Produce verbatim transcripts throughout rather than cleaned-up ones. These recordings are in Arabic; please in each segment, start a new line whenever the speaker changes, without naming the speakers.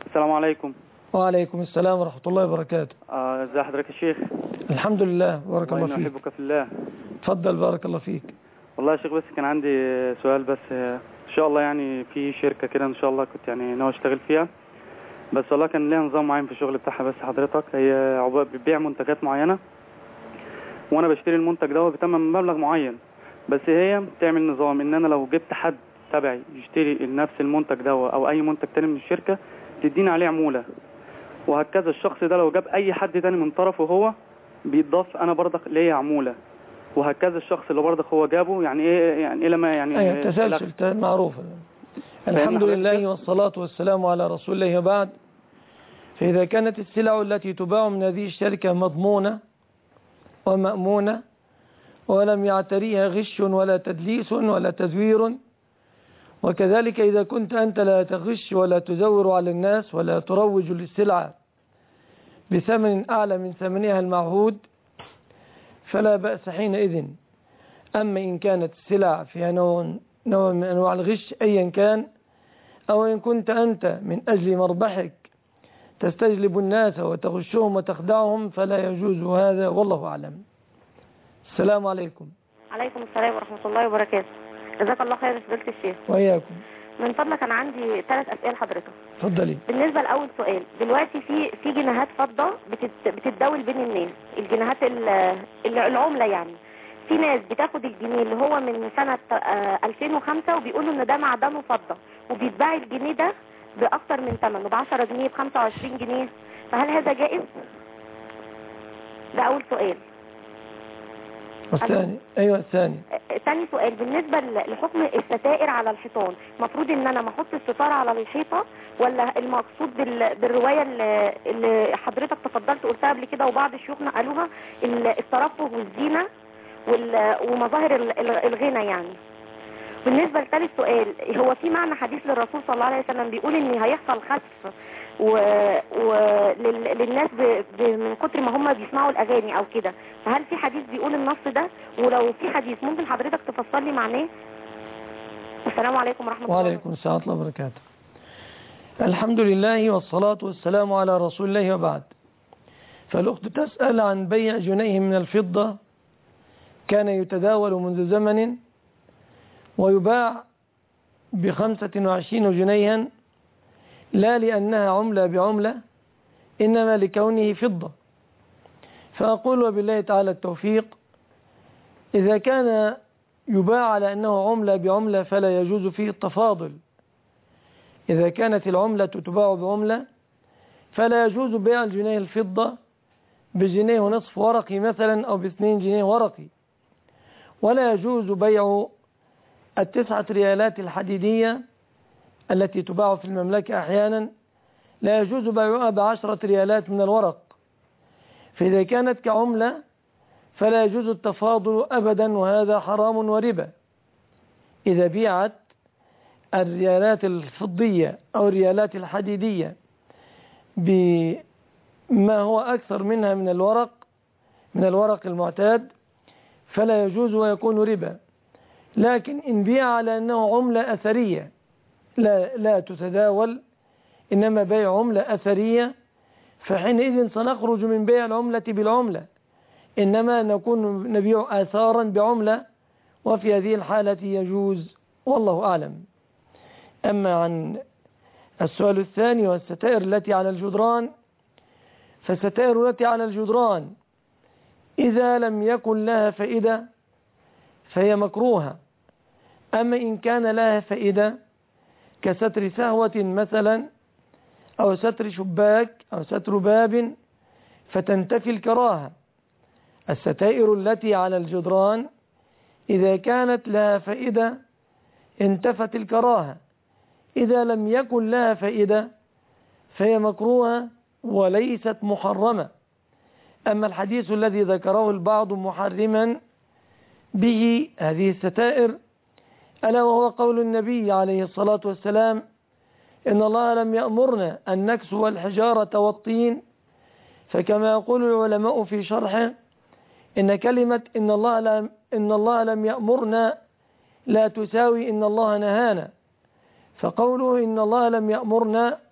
السلام عليكم.
وعليكم السلام ورحمة الله وبركاته.
اه ازي حضرتك يا شيخ؟
الحمد لله، بارك الله فيك.
أحبك في الله.
اتفضل، بارك الله فيك.
والله يا شيخ بس كان عندي سؤال، بس ان شاء الله يعني في شركة كده ان شاء الله كنت يعني ناوي اشتغل فيها، بس والله كان ليها نظام معين في الشغل بتاعها. بس حضرتك هي عبارة بتبيع منتجات معينة، وانا بشتري المنتج ده بتمن مبلغ معين، بس هي بتعمل نظام ان انا لو جبت حد تبعي يشتري نفس المنتج ده او اي منتج تاني من الشركة تديني عليه عمولة، وهكذا الشخص ده لو جاب اي حد تاني من طرفه هو بيتضاف انا برضك ليا عمولة، وهكذا الشخص اللي برضك هو جابه. يعني ايه يعني ايه لما يعني
ايوه تسلسل معروف. الحمد لله والصلاة والسلام على رسول الله وبعد. فإذا كانت السلع التي تباع من هذه الشركة مضمونة ومأمونة ولم يعتريها غش ولا تدليس ولا تزوير، وكذلك إذا كنت أنت لا تغش ولا تزور على الناس ولا تروج للسلعة بثمن أعلى من ثمنها المعهود، فلا بأس حينئذ. أما إن كانت السلع فيها نوع, نوع من أنواع الغش أيا كان، أو إن كنت أنت من أجل مربحك تستجلب الناس وتغشهم وتخدعهم، فلا يجوز هذا، والله أعلم. السلام عليكم.
عليكم السلام ورحمة الله وبركاته. جزاك الله خير فضيلة الشيخ.
وإياكم.
من فضلك أنا عندي ثلاث أسئلة حضرتك.
اتفضلي.
بالنسبة لأول سؤال، دلوقتي في في جنيهات فضة بتتداول بين الناس، الجنيهات العملة يعني. في ناس بتاخد الجنيه اللي هو من سنة ألفين وخمسة وبيقولوا إن ده معدنه فضة، وبيتباع الجنيه ده بأكثر من ثمنه، ب عشرة جنيه، ب خمسة وعشرين جنيه، فهل هذا جائز؟ ده أول سؤال.
والثاني؟ ايوه الثاني.
ثاني سؤال، بالنسبه لحكم الستائر على الحيطان، المفروض ان انا ما احط الستاره على الحيطه، ولا المقصود بالروايه اللي حضرتك تفضلت قلتها قبل كده وبعض شيوخنا قالوها، الترفه والزينه ومظاهر الغنى يعني. بالنسبه لثالث سؤال، هو في معنى حديث للرسول صلى الله عليه وسلم بيقول ان هيحصل خسف وللناس من كتر ما هم بيسمعوا الاغاني او كده، فهل في حديث بيقول النص ده؟ ولو في حديث ممكن حضرتك تفسر لي معناه؟ السلام عليكم ورحمه الله.
وعليكم السلام ورحمه الله وبركاته. الحمد لله والصلاة والسلام على رسول الله وبعد. فالأخت تسأل عن بيع جنيه من الفضة كان يتداول منذ زمن ويباع بخمسة وعشرين جنيها، لا لأنها عملة بعملة، إنما لكونه فضة. فأقول وبالله تعالى التوفيق، إذا كان يباع على أنه عملة بعملة فلا يجوز فيه التفاضل. إذا كانت العملة تباع بعملة فلا يجوز بيع الجنيه الفضة بجنيه ونصف ورقي مثلا أو باثنين جنيه ورقي، ولا يجوز بيع التسعة ريالات الحديدية التي تباع في المملكة أحيانا، لا يجوز بيعها بعشرة ريالات من الورق. فإذا كانت كعملة فلا يجوز التفاضل أبدا، وهذا حرام وربا. إذا بيعت الريالات الفضية أو الريالات الحديدية بما هو أكثر منها من الورق من الورق المعتاد فلا يجوز ويكون ربا. لكن إن بيع على أنه عملة أثرية لا, لا تتداول، إنما بيع عملة أثرية، فحينئذ سنخرج من بيع العملة بالعملة، إنما نكون نبيع آثارا بعملة، وفي هذه الحالة يجوز، والله أعلم. أما عن السؤال الثاني والستائر التي على الجدران، فالستائر التي على الجدران إذا لم يكن لها فائدة فهي مكروهة. أما إن كان لها فائدة كستر سهوة مثلا أو ستر شباك أو ستر باب فتنتفي الكراهة. الستائر التي على الجدران إذا كانت لها فائدة انتفت الكراهة، إذا لم يكن لها فائدة فهي مكروهة وليست محرمة. أما الحديث الذي ذكره البعض محرما به هذه الستائر ألا وهو قول النبي عليه الصلاة والسلام: إن الله لم يأمرنا أن نكسو الحجارة والطين، فكما يقول العلماء في شرحه إن كلمة إن الله لم, إن الله لم يأمرنا لا تساوي إن الله نهانا، فقوله إن الله لم يأمرنا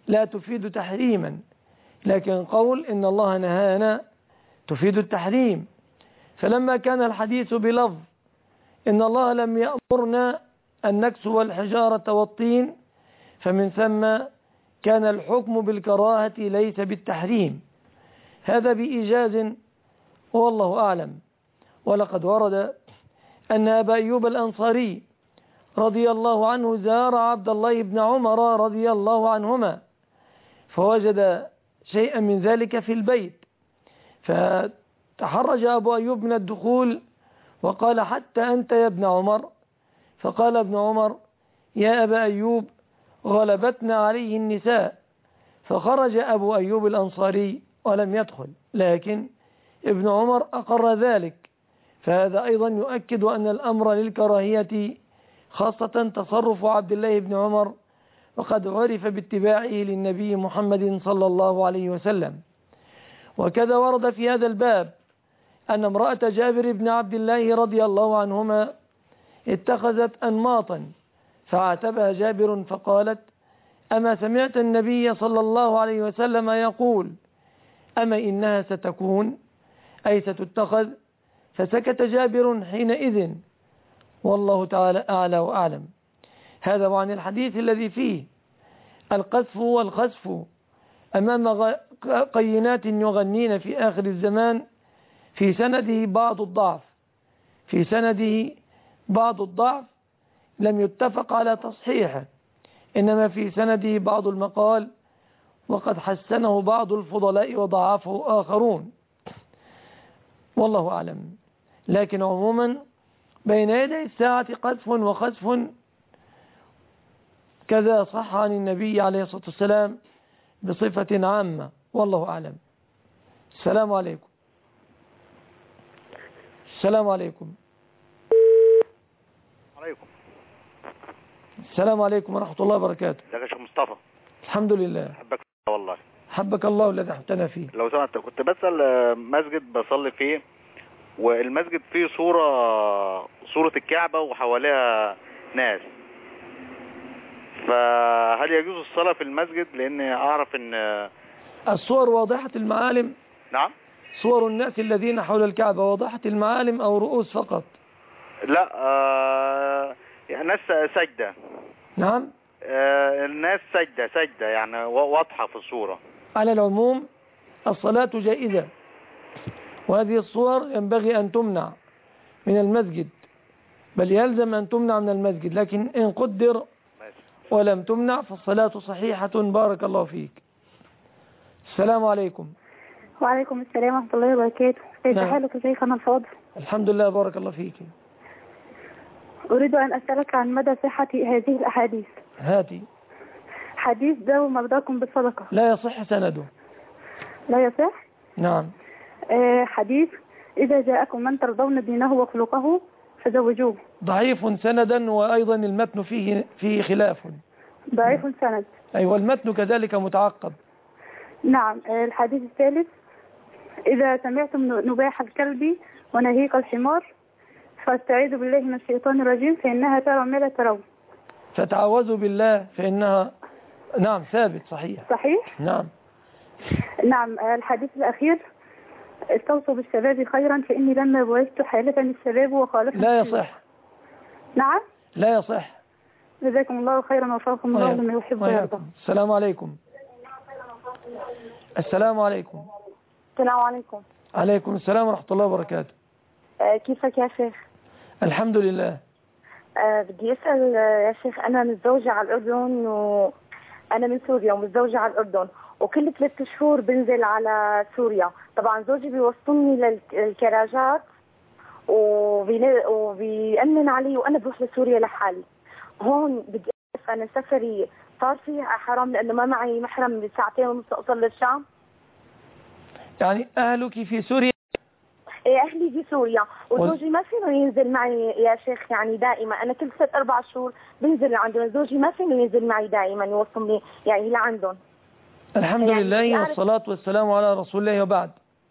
لا تفيد تحريما، لكن قول إن الله نهانا تفيد التحريم. فلما كان الحديث بلفظ إن الله لم يأمرنا أن نكسو الحجارة والطين، فمن ثم كان الحكم بالكراهة ليس بالتحريم، هذا بإيجاز والله أعلم. ولقد ورد أن أبا أيوب الأنصاري رضي الله عنه زار عبد الله بن عمر رضي الله عنهما، فوجد شيئا من ذلك في البيت، فتحرج أبو أيوب من الدخول وقال حتى أنت يا ابن عمر؟ فقال ابن عمر يا أبا أيوب غلبتنا عليه النساء. فخرج أبو أيوب الأنصاري ولم يدخل، لكن ابن عمر أقر ذلك، فهذا أيضا يؤكد أن الأمر للكراهية، خاصة تصرف عبد الله بن عمر، وقد عرف باتباعه للنبي محمد صلى الله عليه وسلم. وكذا ورد في هذا الباب أن امرأة جابر بن عبد الله رضي الله عنهما اتخذت أنماطا، فعاتبها جابر فقالت أما سمعت النبي صلى الله عليه وسلم يقول أما إنها ستكون أي ستتخذ؟ فسكت جابر حينئذ، والله تعالى أعلى وأعلم. هذا عن الحديث الذي فيه القذف والخسف أمام قينات يغنين في آخر الزمان، في سنده بعض الضعف في سنده بعض الضعف لم يتفق على تصحيحه، إنما في سنده بعض المقال، وقد حسنه بعض الفضلاء وضعفه آخرون، والله أعلم. لكن عموما بين يدي الساعة قذف وخسف، كذا صح عن النبي عليه الصلاة والسلام بصفة عامة، والله أعلم. السلام عليكم. السلام عليكم.
عليكم.
السلام عليكم ورحمة الله وبركاته.
ازيك يا شيخ مصطفى؟
الحمد لله.
حبك والله.
حبك الله الذي حبتنا فيه.
لو سمحت، كنت بسأل مسجد بصلي فيه، والمسجد فيه صورة صورة الكعبة وحواليها ناس، فهل يجوز الصلاة في المسجد؟ لأن أعرف أن
الصور واضحة المعالم.
نعم.
صور الناس الذين حول الكعبة واضحة المعالم أو رؤوس فقط؟
لا، آه يعني ناس سجدة.
نعم.
آه الناس سجدة سجدة يعني واضحة في الصورة.
على العموم الصلاة جائزة، وهذه الصور ينبغي أن تمنع من المسجد، بل يلزم أن تمنع من المسجد، لكن إن قدر ولم تمنع فالصلاة صحيحة. بارك الله فيك. السلام عليكم.
وعليكم السلام ورحمة الله وبركاته. كيف
نعم.
حالك يا شيخنا الفاضل؟
الحمد لله، بارك الله فيك.
أريد أن أسألك عن مدى صحة هذه الأحاديث.
هاتي.
حديث داووا مرضاكم بالصدقة
لا يصح سنده.
لا يصح؟
نعم.
آه حديث إذا جاءكم من ترضون دينه وخلقه فزوجوه.
ضعيف سندا، وأيضا المتن فيه فيه خلاف.
ضعيف سند.
أيوة، المتن كذلك متعقب.
نعم. آه الحديث الثالث إذا سمعتم نباح الكلب ونهيق الحمار فاستعيذوا بالله من الشيطان الرجيم فإنها ترى ما لا ترون.
فتعوذوا بالله فإنها، نعم، ثابت صحيح.
صحيح.
نعم.
نعم. آه الحديث الأخير استوصوا بالشباب خيرا فإني لما بعثت حالفني الشباب وخالفني.
لا يصح.
نعم.
لا يصح.
جزاكم الله خيرا ووفقكم الله لما يحب ويرضى.
السلام عليكم. السلام عليكم.
السلام عليكم.
عليكم السلام ورحمة الله وبركاته.
آه كيفك يا شيخ؟
الحمد لله.
آه بدي أسأل آه يا شيخ، أنا متزوجة على الأردن، وأنا من سوريا ومتزوجة على الأردن، وكل ثلاث شهور بنزل على سوريا. طبعا زوجي بيوصلني للكراجات وبيأمن علي وأنا بروح لسوريا لحالي. هون بدي أعرف أنا سفري صار فيها حرام لأنه ما معي محرم بساعتين ونص أوصل للشام؟
يعني أهلك في سوريا؟
إيه أهلي في سوريا، وزوجي ما فينه ينزل معي يا شيخ يعني دائما. أنا كل ست أربع شهور بنزل لعندهم، زوجي ما فينه ينزل معي دائما يوصلني يعني لعندهم.
الحمد
يعني
لله والصلاة والسلام على رسول الله، وبعد.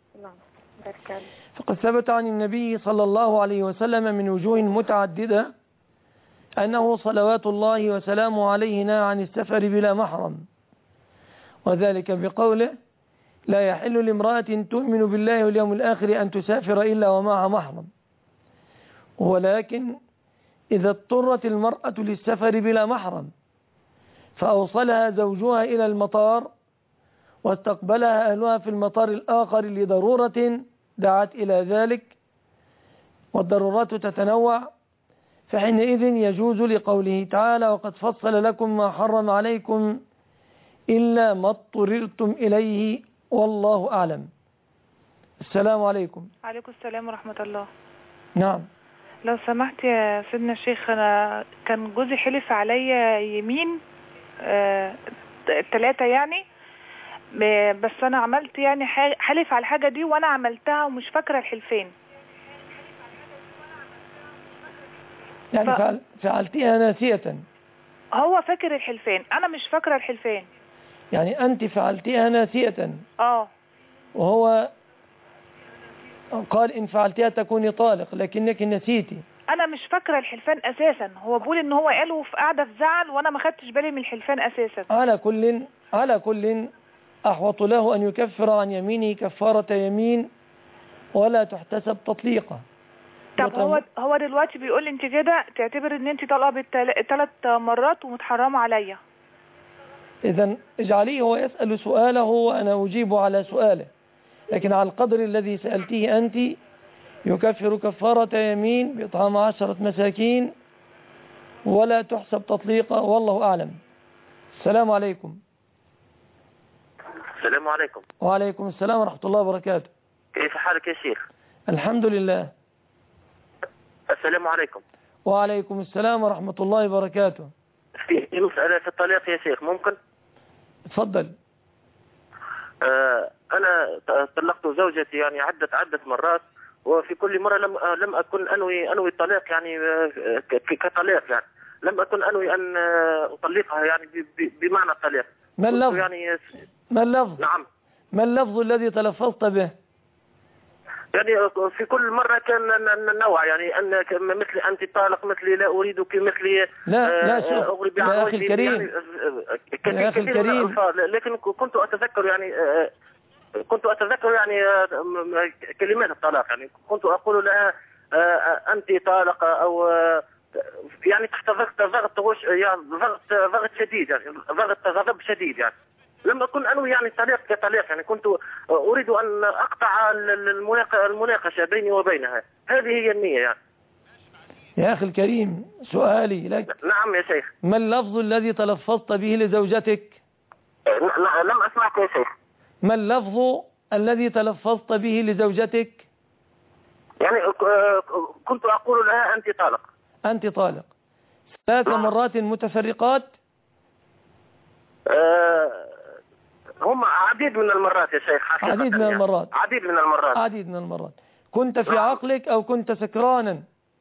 فقد ثبت عن النبي صلى الله عليه وسلم من وجوه متعددة أنه صلوات الله وسلامه عليه نهى عن السفر بلا محرم، وذلك بقوله لا يحل لامرأة تؤمن بالله واليوم الآخر أن تسافر إلا ومعها محرم. ولكن إذا اضطرت المرأة للسفر بلا محرم فأوصلها زوجها إلى المطار واستقبلها أهلها في المطار الآخر لضرورة دعت إلى ذلك، والضرورات تتنوع، فحينئذ يجوز لقوله تعالى وقد فصل لكم ما حرم عليكم إلا ما اضطررتم إليه والله أعلم. السلام عليكم.
عليكم السلام ورحمة الله.
نعم.
لو سمحت يا سيدنا الشيخ، أنا كان جوزي حلف عليا يمين آه التلاتة يعني، بس أنا عملت يعني حلف على الحاجة دي وأنا عملتها ومش فاكرة الحلفين.
يعني ف... فعلتيها ناسية؟
هو فاكر الحلفين، أنا مش فاكرة الحلفين.
يعني أنت فعلتيها ناسية؟
آه.
وهو قال إن فعلتيها تكوني طالق لكنك نسيتي.
أنا مش فاكرة الحلفان أساسا، هو بيقول إن هو قاله في قاعدة في زعل وأنا ما خدتش بالي من الحلفان أساسا.
على كل على كل أحوط له أن يكفر عن يمينه كفارة يمين ولا تحتسب تطليقة.
طب هو هو دلوقتي بيقول لي انت كده تعتبر ان انت طالقه بالثلاث مرات ومتحرمه عليا.
اذا اجعليه هو يسأل سؤاله وانا اجيب على سؤاله، لكن على القدر الذي سألتيه انت يكفر كفارة يمين بإطعام عشرة مساكين ولا تحسب تطليقة والله اعلم. السلام عليكم.
السلام عليكم.
وعليكم السلام ورحمة الله وبركاته.
كيف حالك يا شيخ؟
الحمد لله.
السلام عليكم.
وعليكم السلام ورحمة الله وبركاته.
في مسألة في الطلاق يا شيخ، ممكن؟
تفضل.
آه أنا طلقت زوجتي يعني عدة عدة مرات، وفي كل مرة لم لم أكن أنوي أنوي الطلاق يعني كطلاق، يعني لم أكن أنوي أن أطلقها يعني بمعنى الطلاق.
ما اللفظ؟
يعني
ما اللفظ؟
نعم.
ما اللفظ الذي تلفظت به؟
يعني في كل مرة كان نوع، يعني أن مثل أنت طالق، مثلي لا أريدك، مثلي
لا لا شوف يا أخي الكريم،
يعني يا أخي الكريم، لكن كنت أتذكر يعني كنت أتذكر يعني كلمات الطلاق، يعني كنت أقول لها أنت طالقة أو يعني تحت ضغط ضغط يعني ضغط ضغط شديد، يعني ضغط غضب شديد، يعني لم أكن أنوي يعني طريق كطريق، يعني كنت أريد أن أقطع المناقشة بيني وبينها، هذه هي النية يعني.
يا أخي الكريم سؤالي لك.
نعم يا شيخ.
ما اللفظ الذي تلفظت به لزوجتك؟
لم أسمعك يا شيخ.
ما اللفظ الذي تلفظت به لزوجتك؟
يعني كنت أقول لها أنت طالق.
أنت طالق ثلاث مرات متفرقات؟
أه هم عديد من المرات يا شيخ.
عديد من
يعني.
المرات.
عديد من المرات.
عديد من المرات. كنت في عقلك أو كنت سكرانا؟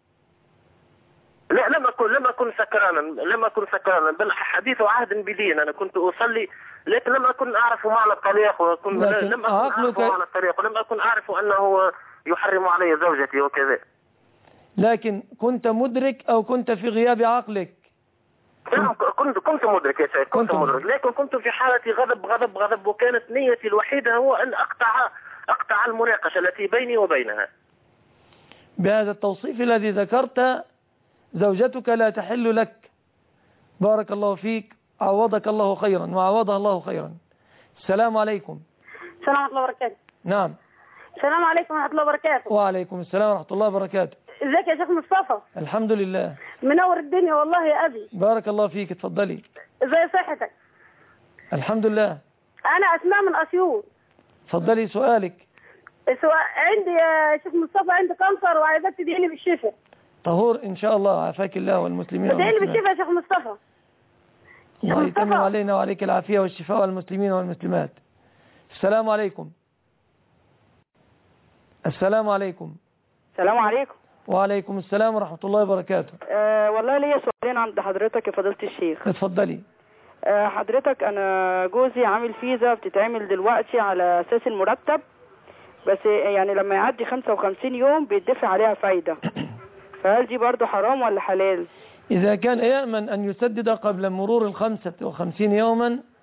لا لم أكن لم أكن سكرانا لم أكن سكرانا بل حديث عهد بدين، أنا كنت أصلي لكن لم أكن أعرف معنى الطلاق، وكنت لم أكن أعرف معنى الطلاق، ولم أكن أعرف أنه يحرم علي زوجتي وكذا.
لكن كنت مدرك أو كنت في غياب عقلك؟
كنت كنت مدرك يا شيخ، كنت مدرك، لكن كنت في حالة غضب غضب غضب، وكانت نيتي الوحيدة هو أن أقطع أقطع المناقشة التي بيني وبينها.
بهذا التوصيف الذي ذكرت زوجتك لا تحل لك. بارك الله فيك، عوضك الله خيرا وعوضها الله خيرا. السلام عليكم.
السلام ورحمة الله وبركاته.
نعم.
السلام عليكم ورحمة الله وبركاته.
وعليكم السلام ورحمة الله وبركاته.
ازيك يا شيخ مصطفى؟
الحمد لله.
منور الدنيا والله يا أبي.
بارك الله فيك، اتفضلي.
ازاي صحتك؟
الحمد لله.
أنا أسماء من أسيوط.
اتفضلي سؤالك.
سؤال عندي يا شيخ مصطفى، عندي كانسر وعايزاك تدعي لي بالشفاء.
طهور إن شاء الله، عافاك الله والمسلمين.
ادعي لي بالشفاء يا شيخ مصطفى.
الله يتمم علينا وعليك العافية والشفاء والمسلمين والمسلمات. السلام عليكم. السلام عليكم.
السلام عليكم.
وعليكم السلام ورحمة الله وبركاته.
أه والله ليا سؤالين عند حضرتك يا فضيلة الشيخ.
اتفضلي.
أه حضرتك أنا جوزي عامل فيزا بتتعمل دلوقتي على أساس المرتب، بس يعني لما يعدي خمسة وخمسين يوم بيدفع عليها فايدة، فهل دي برضو حرام ولا حلال؟
إذا كان يأمن أن يسدد قبل مرور الخمسة وخمسين يوما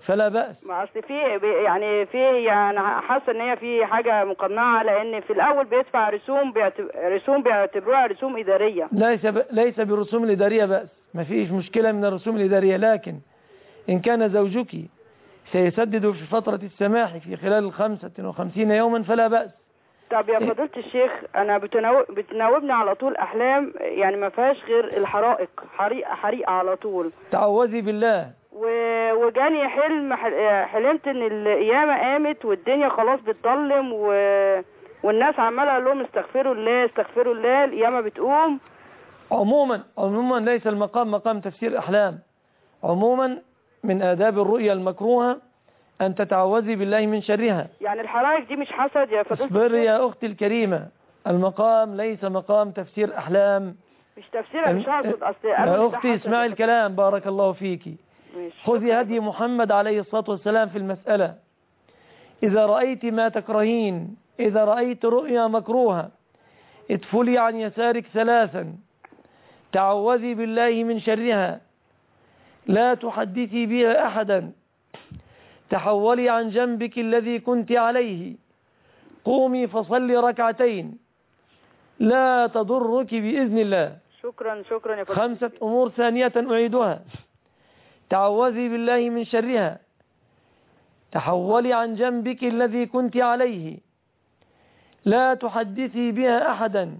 فلا بأس.
ما اصل في يعني في يعني حاسه ان هي في حاجه مقنعه، لان في الاول بيدفع رسوم بيعتب... رسوم بيعتبروها رسوم اداريه.
ليس ب... ليس بالرسوم الاداريه بأس، ما فيش مشكله من الرسوم الاداريه، لكن ان كان زوجك سيسدد في فتره السماح في خلال الخمسة وخمسين يوما فلا بأس.
طب يا فضيلة الشيخ، انا بتناو... بتناوبني على طول احلام يعني ما فيهاش غير الحرائق، حريقه حريقه على طول.
تعوذي بالله.
و... وجاني حلم حلمت ان القيامه قامت والدنيا خلاص بتضلم و... والناس عماله اقول لهم استغفروا الله استغفروا الله، القيامه بتقوم.
عموما عموما ليس المقام مقام تفسير احلام. عموما من آداب الرؤيا المكروهه أن تتعوذي بالله من شرها.
يعني الحرائق دي مش حسد يا فضيلة الشيخ؟
اصبري يا أختي الكريمة، المقام ليس مقام تفسير أحلام.
مش تفسير، مش هقصد أصل
يا أختي اسمعي الكلام بارك الله فيكي. خذي هدي محمد عليه الصلاة والسلام في المسألة. إذا رأيت ما تكرهين، إذا رأيت رؤيا مكروهة ادفلي عن يسارك ثلاثا، تعوذي بالله من شرها، لا تحدثي بها أحدا، تحولي عن جنبك الذي كنت عليه، قومي فصلي ركعتين لا تضرك بإذن الله.
شكرا شكرا يا فضيلة.
خمسة أمور ثانية أعيدها: تعوذي بالله من شرها، تحولي عن جنبك الذي كنت عليه، لا تحدثي بها أحدا،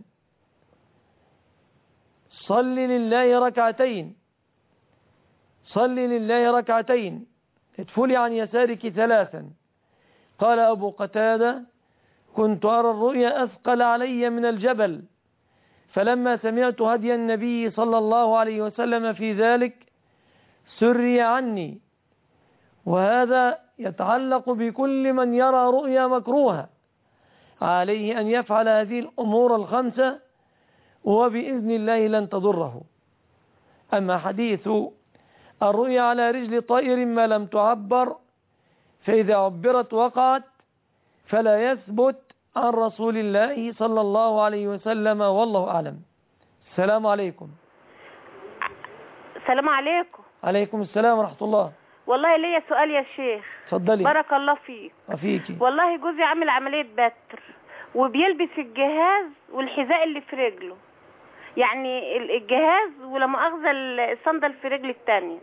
صلي لله ركعتين، صلي لله ركعتين، ادفلي عن يسارك ثلاثا. قال أبو قتادة: كنت أرى الرؤيا أثقل علي من الجبل، فلما سمعت هدي النبي صلى الله عليه وسلم في ذلك سري عني. وهذا يتعلق بكل من يرى رؤيا مكروهة، عليه أن يفعل هذه الأمور الخمسة وبإذن الله لن تضره. أما حديث الرؤيا على رجل طائر ما لم تعبر، فإذا عبرت وقعت، فلا يثبت عن رسول الله صلى الله عليه وسلم، والله أعلم. السلام عليكم.
السلام عليكم.
عليكم السلام ورحمة الله.
والله ليا سؤال يا شيخ.
اتفضلي.
بارك الله فيك.
وفيكي.
والله جوزي عامل عملية بتر وبيلبس الجهاز والحذاء اللي في رجله، يعني الجهاز ولا مؤاخذة الصندل في رجل التانية،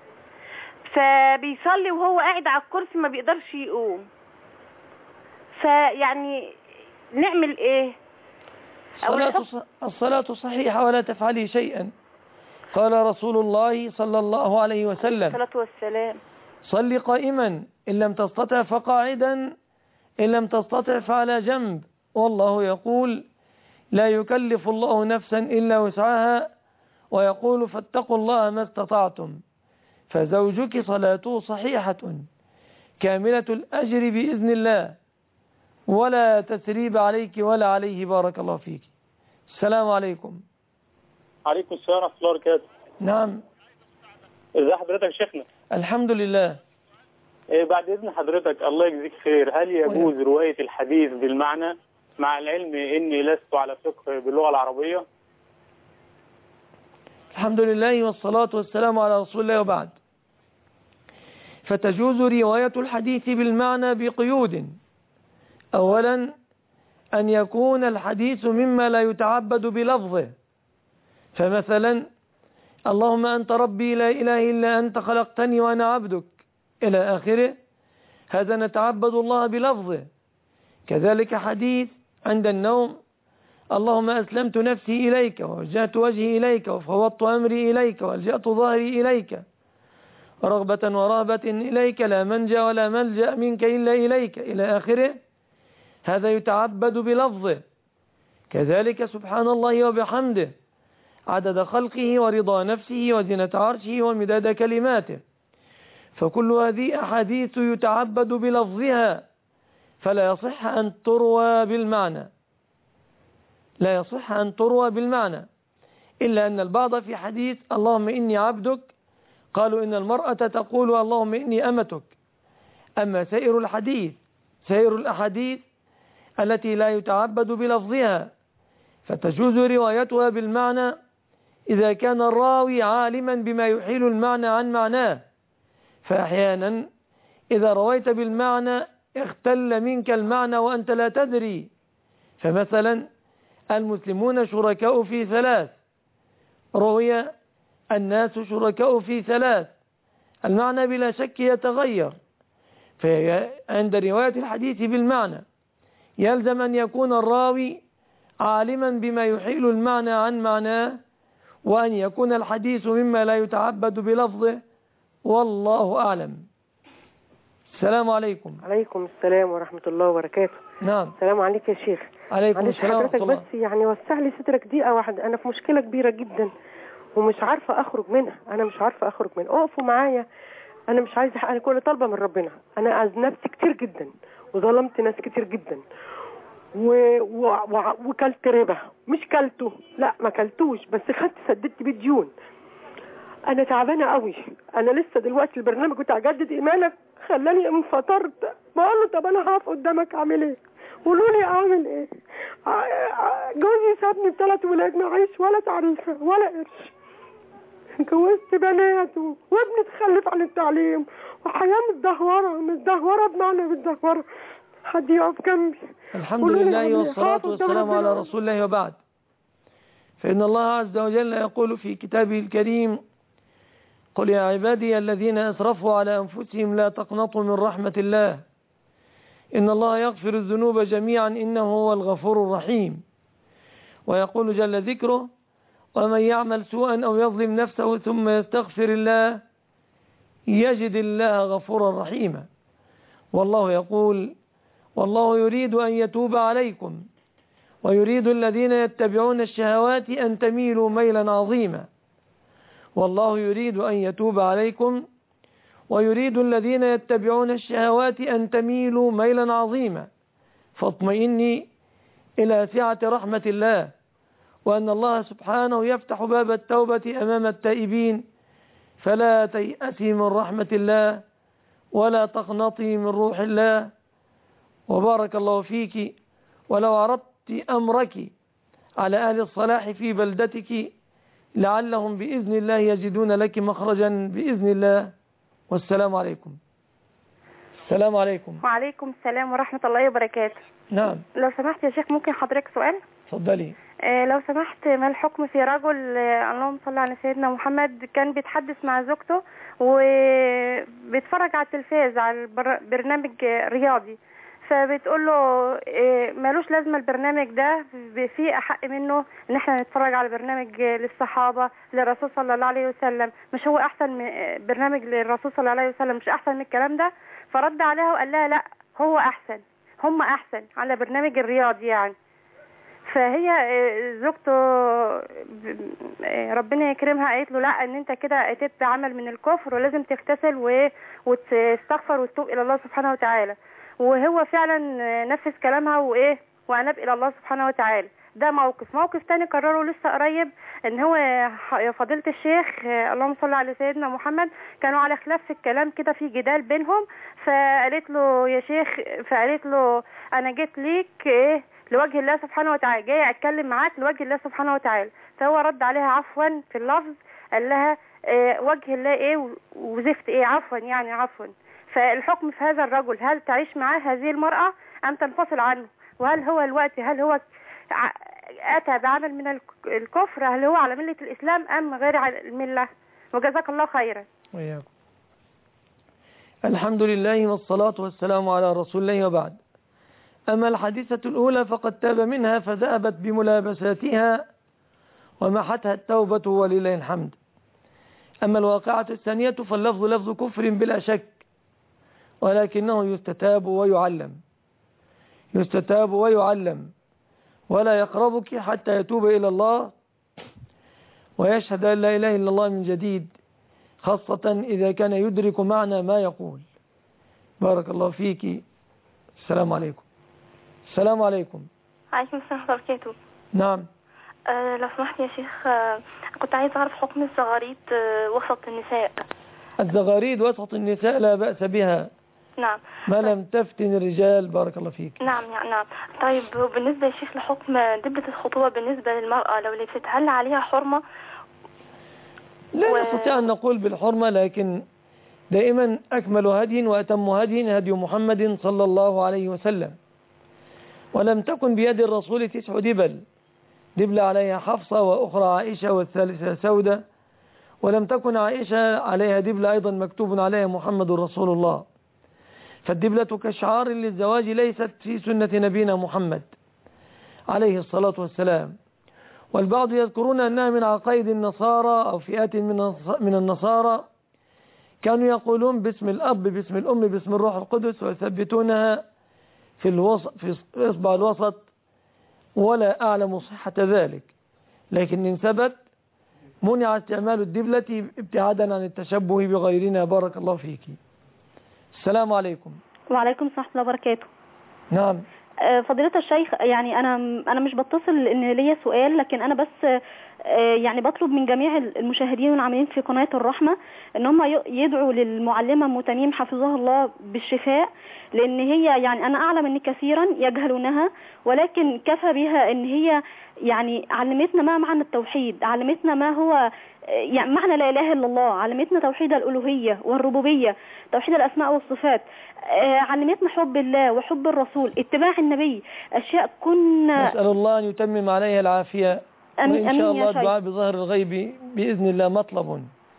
فبيصلي وهو قاعد على الكرسي ما بيقدرش يقوم، فيعني نعمل ايه؟
الصلاة, الصلاة صحيحة ولا تفعلي شيئا. قال رسول الله صلى الله عليه وسلم:
الصلاة والسلام:
صلي قائما، إن لم تستطع فقاعدا، إن لم تستطع فعلى جنب. والله يقول: لا يكلف الله نفسا إلا وسعها، ويقول: فاتقوا الله ما استطعتم. فزوجك صلاته صحيحة كاملة الأجر بإذن الله، ولا تسريب عليك ولا عليه. بارك الله فيك. السلام عليكم.
عليكم السلام ورحمة الله وبركاته.
نعم.
ازي حضرتك يا شيخنا؟
الحمد لله.
إيه بعد إذن حضرتك الله يجزيك خير، هل يجوز رواية الحديث بالمعنى مع العلم إني لست على فقه باللغة العربية؟
الحمد لله والصلاة والسلام على رسول الله، وبعد. فتجوز رواية الحديث بالمعنى بقيود. أولا أن يكون الحديث مما لا يتعبد بلفظه، فمثلا: اللهم أنت ربي لا إله إلا أنت خلقتني وأنا عبدك إلى آخره، هذا نتعبد الله بلفظه. كذلك حديث عند النوم: اللهم أسلمت نفسي إليك ووجهت وجهي إليك وفوضت أمري إليك وألجأت ظهري إليك رغبة ورهبة إليك، لا منجى ولا ملجأ منك إلا إليك إلى آخره، هذا يتعبد بلفظه. كذلك سبحان الله وبحمده عدد خلقه ورضا نفسه وزنة عرشه ومداد كلماته، فكل هذه أحاديث يتعبد بلفظها، فلا يصح أن تروى بالمعنى، لا يصح أن تروى بالمعنى، إلا أن البعض في حديث اللهم إني عبدك قالوا إن المرأة تقول اللهم إني أمتك. أما سائر الحديث سائر الأحاديث التي لا يتعبد بلفظها فتجوز روايتها بالمعنى إذا كان الراوي عالما بما يحيل المعنى عن معناه، فأحيانا إذا رويت بالمعنى اختل منك المعنى وأنت لا تدري. فمثلا المسلمون شركاء في ثلاث، روي الناس شركاء في ثلاث، المعنى بلا شك يتغير. فعند رواية الحديث بالمعنى يلزم أن يكون الراوي عالما بما يحيل المعنى عن معناه، وأن يكون الحديث مما لا يتعبد بلفظه، والله أعلم. السلام عليكم.
عليكم السلام ورحمة الله وبركاته.
نعم.
السلام عليك يا شيخ.
عليكم السلام ورحمة الله.
بس يعني وسع لي صدرك دقيقة واحدة، أنا في مشكلة كبيرة جدا ومش عارفة أخرج منها، أنا مش عارفة أخرج منها، أقفوا معايا. أنا مش عايزة، أنا كل طالبة من ربنا، أنا أذنبت كتير جدا وظلمت ناس كتير جدا و... و... و... وكلت ربا، مش كلته، لا ما كلتوش، بس خدت سددت بيه ديون. أنا تعبانة قوي، أنا لسه دلوقتي البرنامج بتاع جدد إيمانك خلاني انفطرت، بقول له طب أنا هقف قدامك أعمل إيه؟ قولوا لي أعمل إيه؟ جوزي سابني بثلاث ولاد معيش ولا تعريفة ولا قرش، اتجوزت بنات وابني اتخلف عن التعليم وحياة متدهورة متدهورة بمعنى متدهورة، حد يقف جنبي.
الحمد لله والصلاة والسلام على رسول الله، وبعد. فإن الله عز وجل يقول في كتابه الكريم: قل يا عبادي الذين أسرفوا على أنفسهم لا تقنطوا من رحمة الله إن الله يغفر الذنوب جميعا إنه هو الغفور الرحيم. ويقول جل ذكره: ومن يعمل سوءا أو يظلم نفسه ثم يستغفر الله يجد الله غفورا رحيما. والله يقول: والله يريد أن يتوب عليكم ويريد الذين يتبعون الشهوات أن تميلوا ميلا عظيما. والله يريد أن يتوب عليكم ويريد الذين يتبعون الشهوات أن تميلوا ميلا عظيما. فاطمئني إلى سعة رحمة الله، وأن الله سبحانه يفتح باب التوبة أمام التائبين، فلا تيأسي من رحمة الله ولا تقنطي من روح الله. وبارك الله فيك. ولو عرضت أمرك على أهل الصلاح في بلدتك لعلهم بإذن الله يجدون لك مخرجا بإذن الله. والسلام عليكم. السلام عليكم.
وعليكم السلام ورحمة الله وبركاته.
نعم.
لو سمحت يا شيخ ممكن حضرتك سؤال؟
اتفضلي.
آه لو سمحت، ما الحكم في رجل آه اللهم صل على سيدنا محمد كان بيتحدث مع زوجته وبيتفرج على التلفاز على برنامج رياضي، فبتقول له إيه مالوش لازمه البرنامج ده، فيه احق منه ان احنا نتفرج على برنامج للصحابه للرسول صلى الله عليه وسلم، مش هو احسن من برنامج للرسول صلى الله عليه وسلم، مش احسن من الكلام ده؟ فرد عليها وقال لها لا هو احسن، هم احسن على برنامج الرياضي يعني. فهي زوجته ربنا يكرمها قالت له لا، ان انت كده اتيت بعمل من الكفر ولازم تغتسل وتستغفر وتتوب الى الله سبحانه وتعالى. وهو فعلا نفذ كلامها وايه واناب الى الله سبحانه وتعالى. ده موقف. موقف تاني قرره لسه قريب، ان هو فضيلة الشيخ اللهم صل على سيدنا محمد كانوا على خلاف في الكلام كده، في جدال بينهم، فقالت له يا شيخ، فقالت له انا جيت ليك ايه لوجه الله سبحانه وتعالى، جاي اتكلم معاك لوجه الله سبحانه وتعالى. فهو رد عليها عفوا في اللفظ، قال لها إيه وجه الله ايه وزفت ايه، عفوا يعني عفوا. فالحكم في هذا الرجل، هل تعيش معاه هذه المرأة أم تنفصل عنه؟ وهل هو الوقت هل هو أتى بعمل من الكفر، هل هو على ملة الإسلام أم غير على الملة؟ وجزاك الله خيرا.
وياكم. الحمد لله والصلاة والسلام على رسول الله، وبعد. أما الحادثة الأولى فقد تاب منها فذهبت بملابساتها ومحتها التوبة ولله الحمد. أما الواقعة الثانية فاللفظ لفظ كفر بلا شك، ولكنه يستتاب ويعلم، يستتاب ويعلم، ولا يقربك حتى يتوب إلى الله ويشهد أن لا إله إلا الله من جديد، خاصة إذا كان يدرك معنى ما يقول. بارك الله فيك. السلام عليكم. السلام عليكم.
عليكم السلام ورحمة الله وبركاته.
نعم.
أه لو سمحت يا شيخ، أه كنت عايز أعرف حكم الزغاريد أه وسط النساء.
الزغاريد وسط النساء لا بأس بها.
نعم.
ما لم تفتن الرجال. بارك الله فيك.
نعم نعم. طيب بالنسبة يا شيخ لحكم دبلة الخطوبة بالنسبة للمرأة لو لبست، هل عليها حرمة؟
لا و... نستطيع أن نقول بالحرمة، لكن دائما أكمل هدي وأتم هدي هدي محمد صلى الله عليه وسلم. ولم تكن بيد الرسول تسع دبل، دبل عليها حفصة وأخرى عائشة والثالثة سودة، ولم تكن عائشة عليها دبل أيضا مكتوب عليها محمد رسول الله. فالدبلة كشعار للزواج ليست في سنة نبينا محمد عليه الصلاة والسلام. والبعض يذكرون أنها من عقائد النصارى أو فئات من النصارى، كانوا يقولون باسم الأب باسم الأم باسم الروح القدس ويثبتونها في الوسط في إصبع الوسط، ولا أعلم صحة ذلك، لكن إن ثبت منع استعمال الدبلة ابتعادا عن التشبه بغيرنا. بارك الله فيك. السلام عليكم.
وعليكم السلام ورحمة الله وبركاته.
نعم
فضيلة الشيخ، يعني أنا أنا مش بتصل إن ليا سؤال، لكن أنا بس يعني بطلب من جميع المشاهدين والعاملين في قناة الرحمة إن هم يدعوا للمعلمة أم تميم حفظها الله بالشفاء، لأن هي يعني أنا أعلم أن كثيرا يجهلونها، ولكن كفى بها أن هي يعني علمتنا ما معنى التوحيد، علمتنا ما هو يعني معنى لا إله إلا الله، علمتنا توحيد الألوهية والربوبية، توحيد الأسماء والصفات، علمتنا حب الله وحب الرسول، اتباع النبي، أشياء كنا
نسأل الله أن يتمم عليها العافية.
أمين
وإن شاء الله
أمين
الدعاء بظهر الغيب بإذن الله مطلب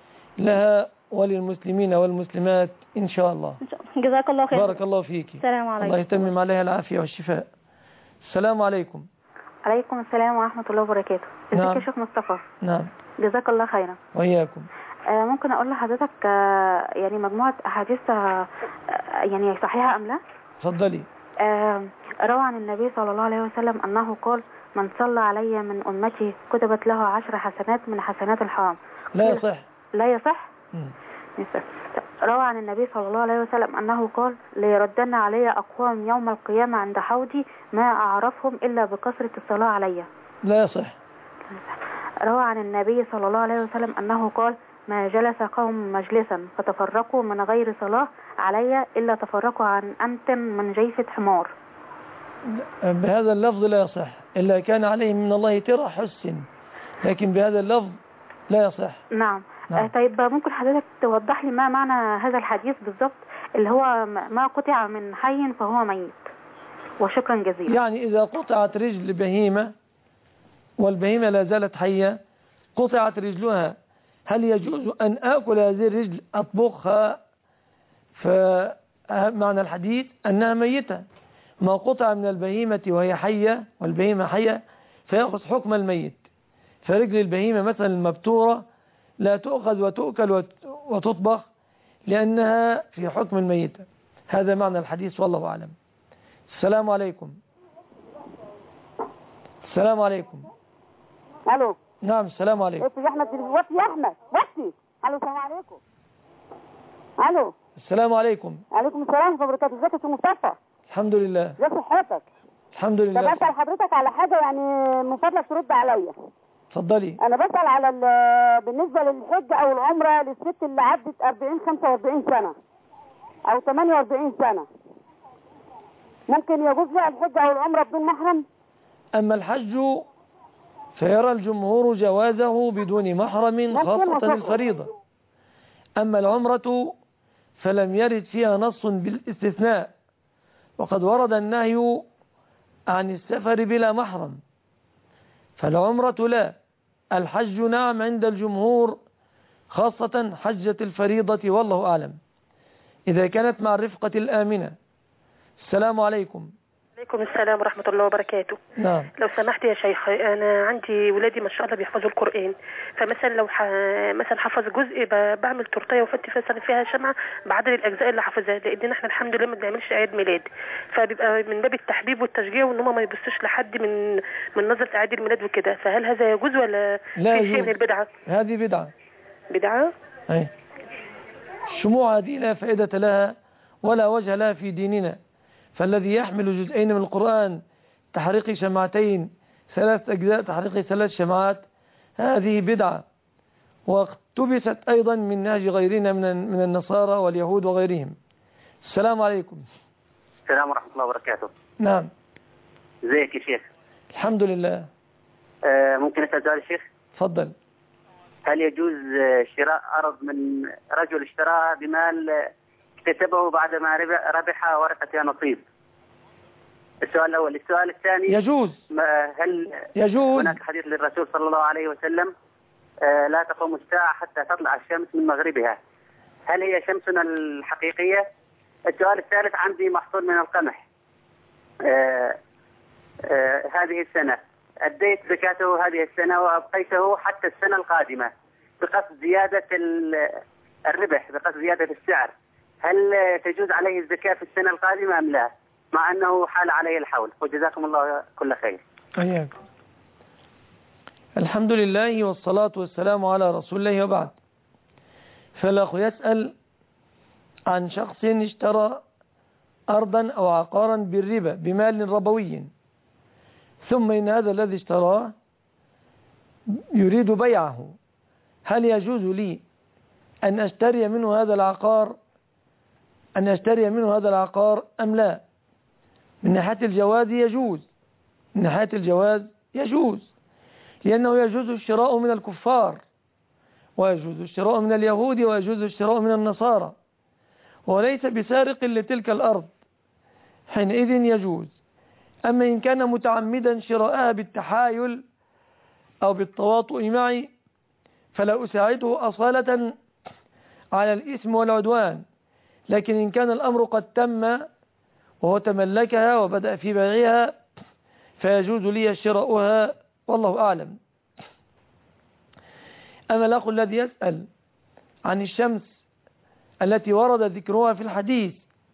لها وللمسلمين والمسلمات إن شاء الله.
جزاك الله خير.
بارك الله فيك.
السلام عليكم.
الله يتمم عليها العافية والشفاء. السلام عليكم.
عليكم السلام ورحمة الله وبركاته. ازيك
نعم.
يا شيخ مصطفى؟
نعم
جزاك الله خيرا.
وإياكم.
آه ممكن أقول لحضرتك آه يعني مجموعة أحاديث آه يعني صحيحة أم لا؟
تفضلي.
آه روى عن النبي صلى الله عليه وسلم أنه قال: من صلى علي من أمتي كتبت له عشر حسنات من حسنات الحرام.
لا يصح.
لا يصح؟
مم.
يصح. روى عن النبي صلى الله عليه وسلم أنه قال: ليردن علي أقوام يوم القيامة عند حوضي ما أعرفهم إلا بكثرة الصلاة علي.
لا يصح.
روى عن النبي صلى الله عليه وسلم أنه قال: ما جلس قوم مجلسا فتفرقوا من غير صلاة علي إلا تفرقوا عن أنتم من جيفة حمار.
بهذا اللفظ لا يصح، إلا كان عليه من الله ترى حسن، لكن بهذا اللفظ لا يصح.
نعم,
نعم.
آه طيب ممكن حضرتك توضح لي ما معنى هذا الحديث بالضبط، اللي هو ما قطع من حي فهو ميت؟ وشكرا جزيلا.
يعني إذا قطعت رجل بهيمة والبهيمة لا زالت حية، قطعت رجلها، هل يجوز أن آكل هذه الرجل أطبخها؟ فمعنى الحديث أنها ميتة. ما قطع من البهيمة وهي حية والبهيمة حية فيأخذ حكم الميت. فرجل البهيمة مثلا المبتورة لا تؤخذ وتؤكل وتطبخ لأنها في حكم الميتة. هذا معنى الحديث والله أعلم. السلام عليكم. السلام عليكم.
الو.
نعم السلام عليكم.
يا احمد وطي يا احمد وطي. الو السلام عليكم. الو.
السلام عليكم.
عليكم السلام ورحمه الله وبركاته. ازيك يا مصطفى؟
الحمد لله.
ازي صحتك؟
الحمد لله.
طب اسال حضرتك على حاجه يعني من فضلك ترد عليا.
اتفضلي.
انا بسال على بالنسبه للحج او العمره للست اللي عدت أربعين خمسة وأربعين سنه او ثمانية وأربعين سنه، ممكن يجوز لها الحج او العمره بدون محرم؟
اما الحج فيرى الجمهور جوازه بدون محرم خاصة الفريضة. أما العمرة فلم يرد فيها نص بالاستثناء، وقد ورد النهي عن السفر بلا محرم. فالعمرة لا، الحج نعم عند الجمهور خاصة حجة الفريضة والله أعلم إذا كانت مع الرفقة الآمنة. السلام عليكم.
عليكم السلام ورحمة الله وبركاته.
نعم.
لو سمحت يا شيخ، أنا عندي ولادي ما شاء الله بيحفظوا القرآن، فمثلا لو ح... مثلا حفظ جزء ب... بعمل تورتيه وفتي مثلا فيها شمعة بعدد الأجزاء اللي حفظها، لأن احنا الحمد لله ما بنعملش عيد ميلاد، فبيبقى من باب التحبيب والتشجيع وإن هم ما يبصوش لحد من من نظرة عيد الميلاد وكده، فهل هذا يجوز ولا
لا
في شيء من البدعة؟
هذه بدعة.
بدعة؟
أي. الشموع هذه لا فائدة لها ولا وجه لها في ديننا. فالذي يحمل جزئين من القرآن تحريق شمعتين ثلاث أجزاء تحريق ثلاث شمعات هذه بدعة، واقتبست أيضا من نهج غيرنا من من النصارى واليهود وغيرهم. السلام عليكم.
السلام ورحمة الله وبركاته.
نعم.
ازيك يا شيخ؟
الحمد لله.
آه ممكن أسأل سؤال يا شيخ؟
تفضل.
هل يجوز شراء أرض من رجل اشتراها بمال اكتسبه بعدما ربح ورقة نصيب؟ السؤال الأول. السؤال الثاني،
يجوز
هل
يجوز
هناك حديث للرسول صلى الله عليه وسلم آه لا تقوم الساعة حتى تطلع الشمس من مغربها، هل هي شمسنا الحقيقية؟ السؤال الثالث، عندي محصول من القمح آه آه هذه السنة، أديت زكاته هذه السنة وأبقيته حتى السنة القادمة بقصد زيادة الربح، بقصد زيادة السعر، هل تجوز عليه الزكاة في السنة القادمة أم لا، مع أنه حال عليه الحول؟ وجزاكم الله كل خير.
أياكم. الحمد لله والصلاة والسلام على رسول الله، وبعد. فالأخ يسأل عن شخص اشترى أرضا أو عقارا بالربا بمال ربوي، ثم إن هذا الذي اشتراه يريد بيعه، هل يجوز لي أن أشتري منه هذا العقار أن أشتري منه هذا العقار أم لا؟ من ناحية الجواز يجوز، من ناحية الجواز يجوز، لأنه يجوز الشراء من الكفار، ويجوز الشراء من اليهود، ويجوز الشراء من النصارى، وليس بسارق لتلك الأرض، حينئذ يجوز. أما إن كان متعمدا شراءها بالتحايل أو بالتواطؤ معي فلا أساعده أصالة على الإثم والعدوان، لكن إن كان الأمر قد تم وهو تملكها وبدأ في بيعها فيجوز لي شراؤها، والله أعلم. أما الأخ الذي يسأل عن الشمس التي ورد ذكرها في الحديث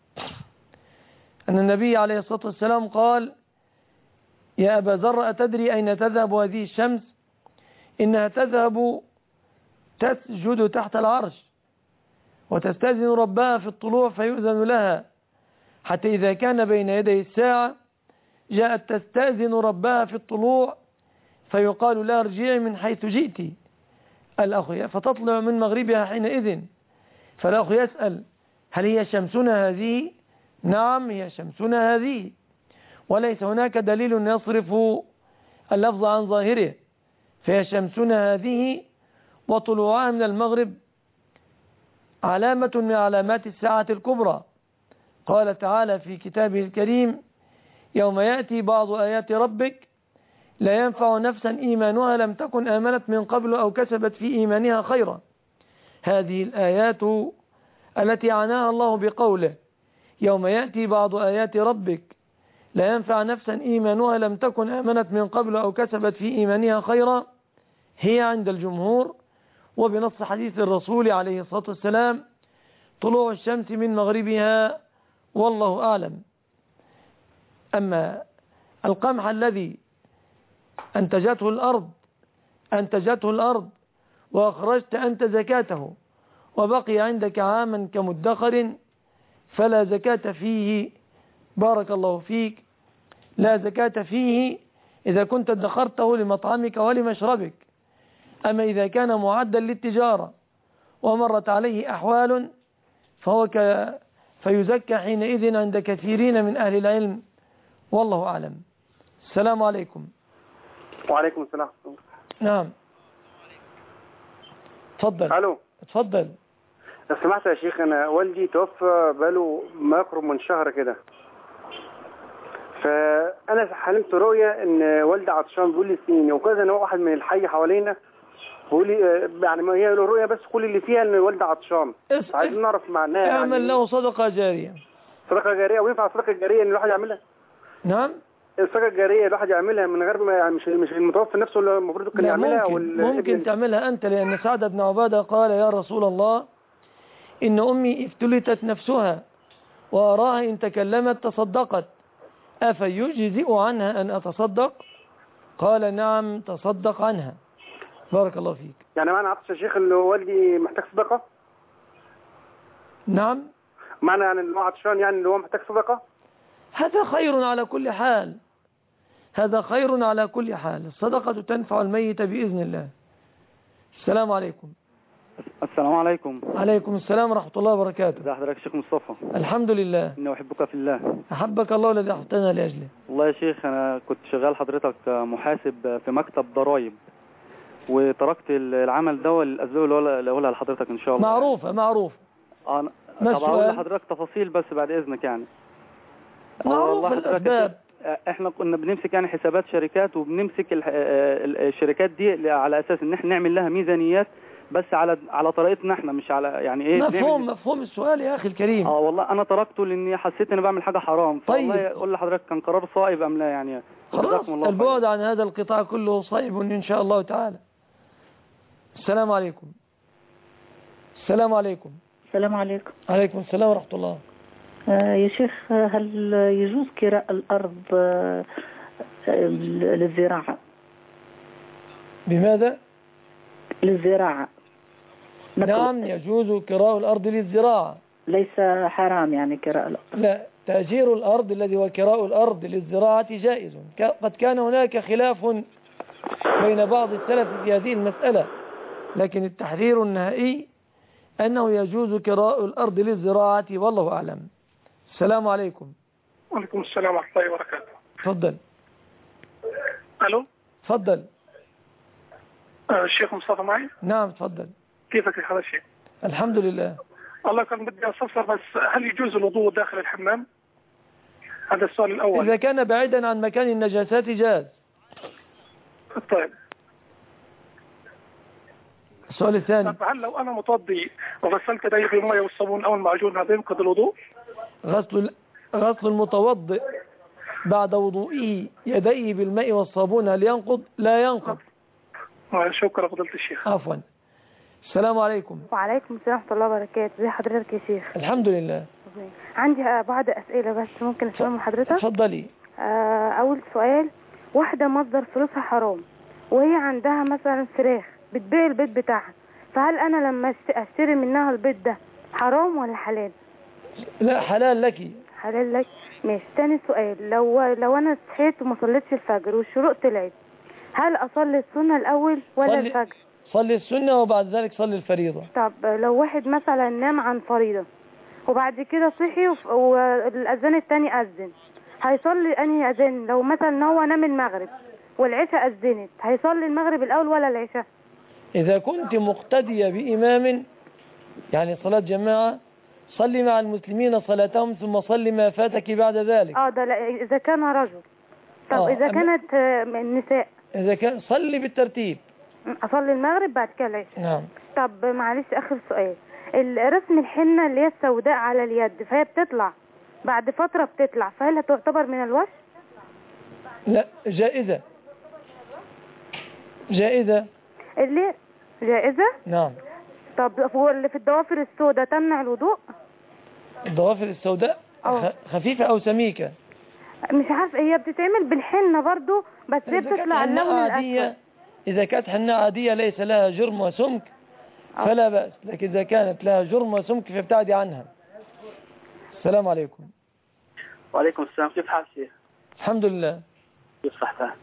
أن النبي عليه الصلاة والسلام قال: يا أبا ذر أتدري أين تذهب هذه الشمس؟ إنها تذهب تسجد تحت العرش وتستأذن ربها في الطلوع فيؤذن لها، حتى إذا كان بين يدي الساعة جاءت تستأذن ربها في الطلوع فيقال لها ارجعي من حيث جئت الأخ، فتطلع من مغربها حينئذ. فالأخ يسأل: هل هي شمسنا هذه؟ نعم، هي شمسنا هذه، وليس هناك دليل يصرف اللفظ عن ظاهره، فهي شمسنا هذه، وطلوعها من المغرب علامة من علامات الساعة الكبرى. قال تعالى في كتابه الكريم: يوم يأتي بعض آيات ربك لا ينفع نفسا إيمانها لم تكن آمنت من قبل أو كسبت في إيمانها خيرا. هذه الآيات التي عناها الله بقوله يوم يأتي بعض آيات ربك لا ينفع نفسا إيمانها لم تكن آمنت من قبل أو كسبت في إيمانها خيرا، هي عند الجمهور وبنص حديث الرسول عليه الصلاة والسلام طلوع الشمس من مغربها، والله أعلم. أما القمح الذي أنتجته الأرض أنتجته الأرض وأخرجت أنت زكاته وبقي عندك عاما كمدخر فلا زكاة فيه، بارك الله فيك، لا زكاة فيه إذا كنت ادخرته لمطعمك ولمشربك. أما إذا كان معدا للتجارة ومرت عليه أحوال فهو ك... فيزكى حينئذ عند كثيرين من أهل العلم، والله أعلم. السلام عليكم.
وعليكم السلام.
نعم، تفضل.
ألو.
تفضل.
لو سمحت يا شيخ، أنا والدي توفى بقاله ما يقرب من شهر كده، فأنا حلمت رؤيا إن والدي عطشان، بيقول لي سيني وكذا، إن هو واحد من الحي حوالينا بيقول لي يعني ما هي الرؤيا بس كل اللي فيها إن والدي عطشان، عايزين نعرف معناها.
اعمل يعني له صدقة جارية.
صدقة جارية، وينفع الصدقة الجارية إن الواحد يعملها؟
نعم.
الصدقة الجارية الواحد يعملها من غير ما يعني مش مش المتوفى نفسه اللي المفروض كان يعملها؟
ممكن, ممكن تعملها أنت، لأن سعد بن عبادة قال: يا رسول الله إن أمي افتلتت نفسها وأراها إن تكلمت تصدقت، أفيجزئ عنها أن أتصدق؟ قال: نعم، تصدق عنها. بارك الله فيك.
يعني معنى عطش يا شيخ اللي والدي محتاج صدقة؟
نعم.
معنى يعني اللي هو عطشان يعني اللي هو محتاج صدقة؟
هذا خير على كل حال، هذا خير على كل حال، الصدقة تنفع الميت بإذن الله. السلام عليكم.
السلام عليكم.
عليكم السلام ورحمة الله وبركاته.
ازي حضرتك يا شيخ مصطفى؟
الحمد لله.
إني أحبك في الله.
أحبك الله الذي أحببتنا لأجله.
والله يا شيخ أنا كنت شغال حضرتك محاسب في مكتب ضرايب، وتركت العمل ده للاسباب اللي اقولها لحضرتك ان شاء الله.
معروفه معروفه.
اه طب اقول لحضرتك تفاصيل بس بعد اذنك يعني.
معروفه الاسباب.
احنا كنا بنمسك يعني حسابات شركات، وبنمسك الشركات دي على اساس ان احنا نعمل لها ميزانيات بس على على طريقتنا احنا، مش على يعني ايه.
مفهوم مفهوم السؤال يا اخي الكريم.
اه والله انا تركته لاني حسيت اني بعمل حاجه حرام.
طيب
والله اقول لحضرتك كان قرار صائب ام لا يعني.
خلاص البعد عن هذا القطاع كله صائب ان شاء الله تعالى. السلام عليكم. السلام عليكم.
السلام عليكم.
عليكم السلام ورحمة الله.
آه يا شيخ، هل يجوز كراء الأرض آه للزراعة؟
بماذا؟
للزراعة.
نعم يجوز كراء الأرض للزراعة.
ليس حرام يعني كراء الأرض؟
لا، تأجير الأرض الذي هو كراء الأرض للزراعة جائز. قد كان هناك خلاف بين بعض السلف في هذه المسألة، لكن التحرير النهائي أنه يجوز كراء الأرض للزراعة والله أعلم. السلام عليكم.
وعليكم السلام ورحمة الله وبركاته.
تفضل.
ألو.
تفضل.
آه الشيخ مصطفى معي؟
نعم تفضل.
كيفك يا حضرتك الشيخ؟
الحمد لله.
الله كان بدي أستفسر بس، هل يجوز الوضوء داخل الحمام؟ هذا السؤال الأول.
إذا كان بعيدا عن مكان النجاسات جاز.
طيب.
السؤال الثاني،
هل لو أنا متوضي وغسلت يدي بالماء والصابون أو المعجون هذا ينقض الوضوء؟
غسل غسل المتوضئ بعد وضوئه يديه بالماء والصابون هل ينقض؟ لا ينقض.
شكرا فضيلة الشيخ.
عفوا. السلام عليكم.
وعليكم السلام ورحمة الله وبركاته. ازي حضرتك يا شيخ؟
الحمد لله.
عندي بعض أسئلة بس ممكن أسألها من حضرتك؟
اتفضلي.
آه أول سؤال، واحدة مصدر فلوسها حرام وهي عندها مثلا فراخ بتبيع البيت بتاعها، فهل أنا لما أشتري منها البيت ده حرام ولا حلال؟
لا حلال لك.
حلال لك. ماشي. تاني سؤال، لو لو أنا صحيت وما صليتش الفجر والشروق طلعت، هل أصلي السنة الأول ولا
صلي
الفجر؟
صلي السنة وبعد ذلك صلي الفريضة.
طب لو واحد مثلا نام عن فريضة وبعد كده صحي والأذان التاني أذن، هيصلي أنهي أذان؟ لو مثلا هو نام المغرب والعشاء أذنت، هيصلي المغرب الأول ولا العشاء؟
إذا كنت مقتدية بإمام يعني صلاة جماعة، صلي مع المسلمين صلاتهم ثم صلي ما فاتك بعد ذلك.
اه ده لا إذا كان رجل. طب آه. إذا كانت النساء؟
إذا كان صلي بالترتيب.
أصلي المغرب بعد كده العشاء.
نعم.
طب معلش آخر سؤال، رسم الحنة اللي هي السوداء على اليد فهي بتطلع بعد فترة بتطلع، فهل تعتبر من الوش؟
لا جائزة. جائزة.
اللي جائزة؟
نعم.
طب هو اللي في الضوافر السوداء تمنع الوضوء؟
الضوافر السوداء
أوه.
خفيفة أو سميكة؟
مش عارف، هي بتتعمل بالحنة برضو بس هي بتطلع اللون الأسود.
إذا كانت حنة عادية ليس لها جرم وسمك فلا بأس، لكن إذا كانت لها جرم وسمك فابتعدي عنها. السلام عليكم.
وعليكم السلام. كيف حالك شيخ؟
الحمد لله.
كيف صحتك؟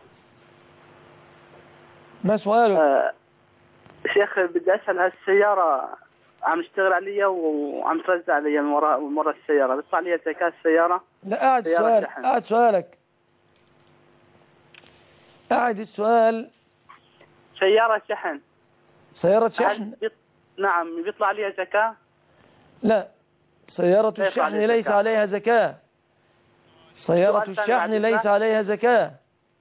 ما سؤالك؟
آه شيخ بدي أسأل، هالسيارة عم اشتغل عليها وعم ترزع علي من وراء من وراء السيارة، بيطلع لي زكاة السيارة؟
لا أعد سؤال أعد سؤالك أعد السؤال.
سيارة شحن.
سيارة شحن؟
بيط... نعم بيطلع عليها زكاة؟
لا، سيارة الشحن ليس عليها زكاة. سيارة الشحن ليس عليها زكاة.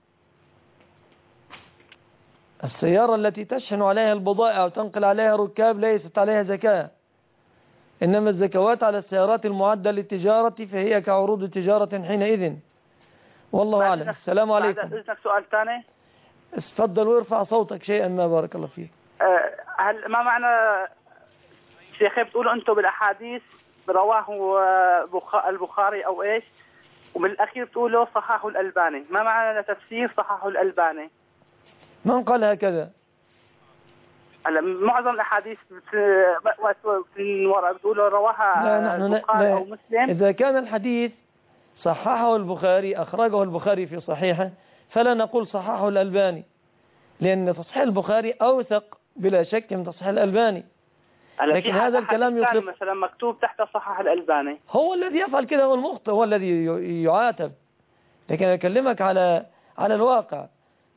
السيارة التي تشحن عليها البضائع وتنقل عليها ركاب ليست عليها زكاة، إنما الزكوات على السيارات المعدة للتجارة فهي كعروض التجارة حينئذ، والله أعلم. السلام عليكم.
بعد إذنك سؤال ثاني.
تفضل وارفع صوتك شيئا ما بارك الله فيك.
أه هل ما معنى شيخي بتقولوا أنتم بالأحاديث رواه البخاري أو إيش، وبالأخير بتقولوا صححه الألباني، ما معنى تفسير صححه الألباني؟
من قال هكذا؟
هلا معظم الاحاديث في ورا بتقولوا رواها البخاري او مسلم.
اذا كان الحديث صححه البخاري اخرجه البخاري في صحيحه فلا نقول صححه الالباني، لان تصحيح البخاري اوثق بلا شك من تصحيح الالباني.
لكن هذا الكلام يطلق مثلا مكتوب تحت صحح الالباني،
هو الذي يفعل كده هو المخطئ، هو الذي يعاتب، لكن اكلمك على على الواقع.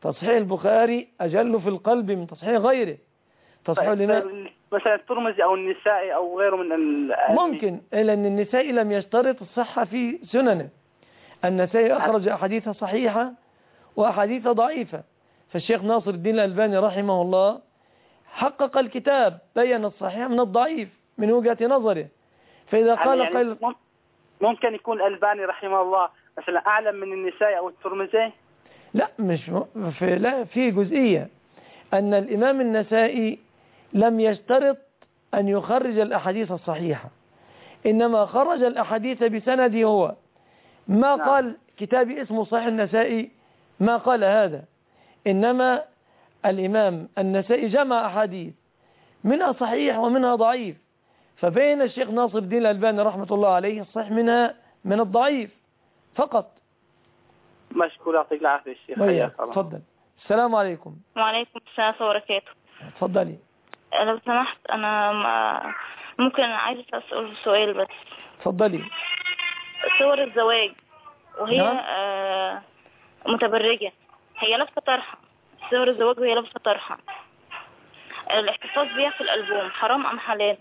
تصحيح البخاري أجل في القلب من تصحيح غيره. تصحيح الإمام
مثلا الترمذي أو النسائي أو غيره من ال
ممكن، إلا أن النسائي لم يشترط الصحة في سننه. النسائي أخرج أحاديث صحيحة وأحاديث ضعيفة، فالشيخ ناصر الدين الألباني رحمه الله حقق الكتاب، بين الصحيح من الضعيف من وجهة نظره. فإذا قال
يعني
قيل
ممكن يكون الألباني رحمه الله مثلا أعلم من النسائي أو الترمذي؟
لا، مش في لا في جزئية أن الإمام النسائي لم يشترط أن يخرج الأحاديث الصحيحة، إنما خرج الأحاديث بسنده هو. ما نعم. قال كتابي اسمه صحيح النسائي، ما قال هذا، إنما الإمام النسائي جمع أحاديث منها صحيح ومنها ضعيف، فبين الشيخ ناصر الدين الألباني رحمة الله عليه الصحيح منها من الضعيف فقط.
مشكور، يعطيك العافية الشيخ.
تفضل. السلام عليكم.
وعليكم السلام وبركاته.
تفضلي.
لو سمحت أنا ممكن عايزة أسأل سؤال بس.
تفضلي.
صور الزواج وهي
نعم.
آه متبرجة، هي لابسة طرحة، صور الزواج وهي لابسة طرحة، الاحتفاظ بها في الألبوم حرام أم حلال؟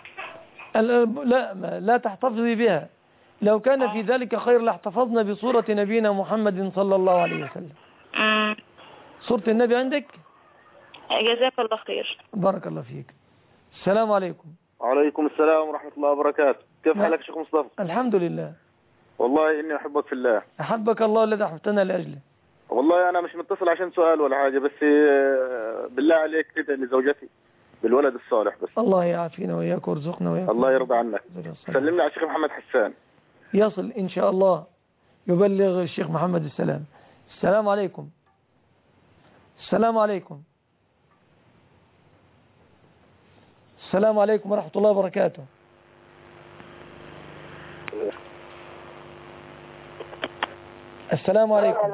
لا، لا تحتفظي بها، لو كان في ذلك خير لاحتفظنا بصورة نبينا محمد صلى الله عليه وسلم.
امم
صورة النبي عندك؟
جزاك الله خير.
بارك الله فيك. السلام عليكم.
وعليكم السلام ورحمة الله وبركاته. كيف حالك شيخ مصطفى؟
الحمد لله.
والله إني أحبك في الله.
أحبك الله الذي أحببتنا لأجله.
والله أنا مش متصل عشان سؤال ولا حاجة، بس بالله عليك تدعي لزوجتي بالولد الصالح بس.
الله يعافينا وإياك ويرزقنا وإياك.
الله يرضى عنك. سلمنا على الشيخ محمد حسان.
يصل إن شاء الله، يبلغ الشيخ محمد السلام. السلام عليكم. السلام عليكم. السلام عليكم ورحمة الله وبركاته. السلام عليكم.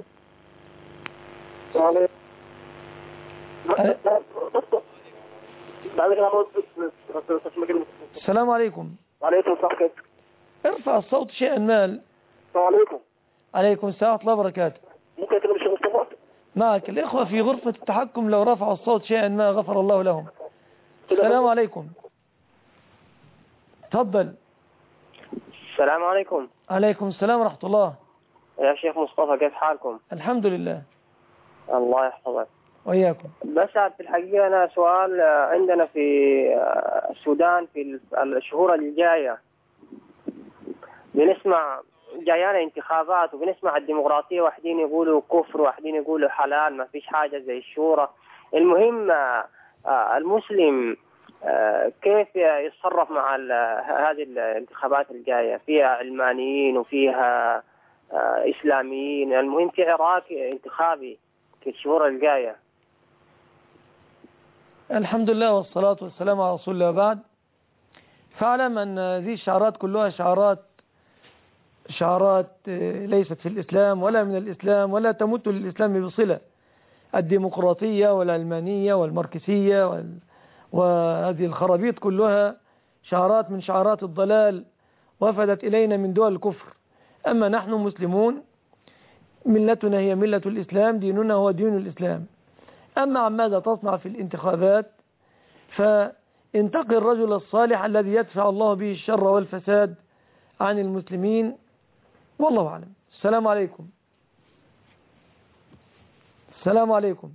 السلام عليكم.
وعليكم السلام.
ارفع الصوت شيئا ما.
السلام عليكم.
عليكم السلام ورحمة الله وبركاته.
ممكن أكلم الشيخ مصطفى؟
معك الإخوة في غرفة التحكم، لو رفعوا الصوت شيئا ما غفر الله لهم. السلام عليكم. تفضل.
السلام عليكم.
عليكم السلام ورحمة الله.
يا شيخ مصطفى كيف حالكم؟
الحمد لله.
الله يحفظك.
وإياكم.
بس في الحقيقة أنا سؤال، عندنا في السودان في الشهور الجاية بنسمع جايانا انتخابات وبنسمع الديمقراطية، واحدين يقولوا كفر واحدين يقولوا حلال، ما فيش حاجة زي الشورى. المهم المسلم كيف يتصرف مع هذه الانتخابات الجاية؟ فيها علمانيين وفيها إسلاميين، المهم في عراق انتخابي في الشهور الجاية.
الحمد لله والصلاة والسلام على رسول الله. بعد فاعلم أن هذه الشعارات كلها شعارات شعارات ليست في الإسلام ولا من الإسلام ولا تمت للإسلام بصلة. الديمقراطية والعلمانية والماركسية وال... وهذه الخرابيط كلها شعارات من شعارات الضلال وفدت إلينا من دول الكفر. أما نحن مسلمون، ملتنا هي ملة الإسلام، ديننا هو دين الإسلام. أما عن ماذا تصنع في الانتخابات فانتقي الرجل الصالح الذي يدفع الله به الشر والفساد عن المسلمين، والله أعلم. السلام عليكم. السلام عليكم.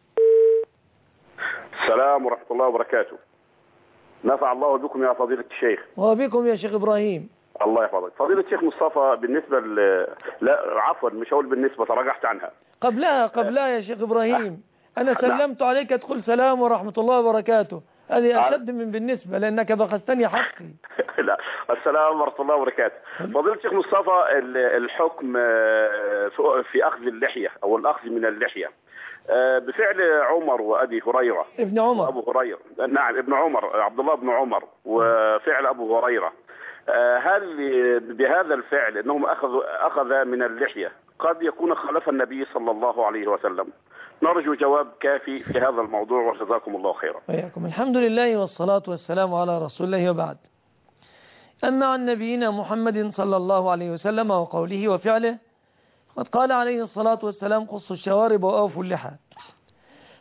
السلام ورحمة الله وبركاته. نفع الله بكم يا فضيلة الشيخ.
وبكم يا شيخ إبراهيم.
الله يحفظك. فضيلة الشيخ مصطفى، بالنسبة ل... لا عفوا مش هقول بالنسبة، تراجعت عنها.
قبلها قبلها يا شيخ إبراهيم أنا سلمت عليك تقول سلام ورحمة الله وبركاته، هذه أشد من بالنسبة لأنك بخستني حقي.
لا، السلام ورحمة الله وبركاته. فضيلة الشيخ مصطفى، الحكم في أخذ اللحية أو الأخذ من اللحية بفعل عمر وأبي هريرة
ابن عمر
أبو هريرة نعم ابن عمر عبد الله بن عمر وفعل أبو هريرة، هل بهذا الفعل أنهم أخذوا أخذ من اللحية قد يكون خالف النبي صلى الله عليه وسلم؟ نرجو جواب كافي في هذا الموضوع وجزاكم الله خيرا.
وإياكم. الحمد لله والصلاة والسلام على رسول الله وبعد. أما عن نبينا محمد صلى الله عليه وسلم وقوله وفعله، قد قال عليه الصلاة والسلام: قصوا الشوارب وأوفوا اللحى.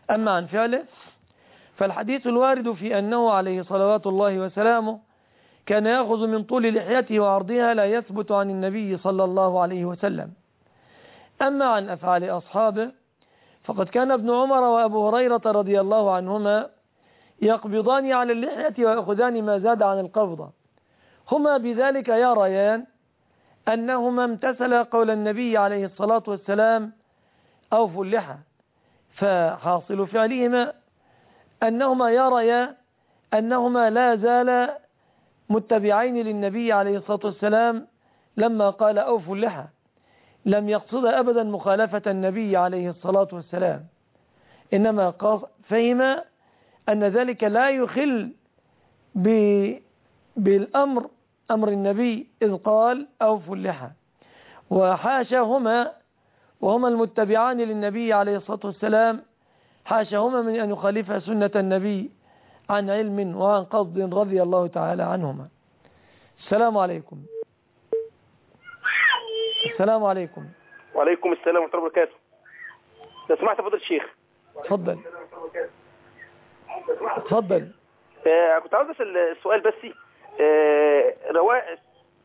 أما عن فعله فالحديث الوارد في أنه عليه صلوات الله وسلامه كان يأخذ من طول لحيته وعرضها لا يثبت عن النبي صلى الله عليه وسلم. أما عن أفعال أصحابه فقد كان ابن عمر وأبو هريرة رضي الله عنهما يقبضان على اللحية ويأخذان ما زاد عن القبضة، هما بذلك يريان أنهما امتثلا قول النبي عليه الصلاة والسلام أوفوا اللحى، فحاصل فعلهما أنهما يريا أنهما لا زال متبعين للنبي عليه الصلاة والسلام لما قال أوفوا اللحى، لم يقصد أبدا مخالفة النبي عليه الصلاة والسلام، إنما فهم أن ذلك لا يخل بالأمر أمر النبي إذ قال أوفوا اللحى، وحاشاهما وهما المتبعان للنبي عليه الصلاة والسلام حاشاهما من أن يخالف سنة النبي عن علم وعن قصد رضي الله تعالى عنهما. السلام عليكم. السلام عليكم.
وعليكم السلام ورحمة الله وبركاته. لو سمحت فضيلة الشيخ.
اتفضل. اتفضل.
آه كنت عاوز اسال السؤال بس آه رواء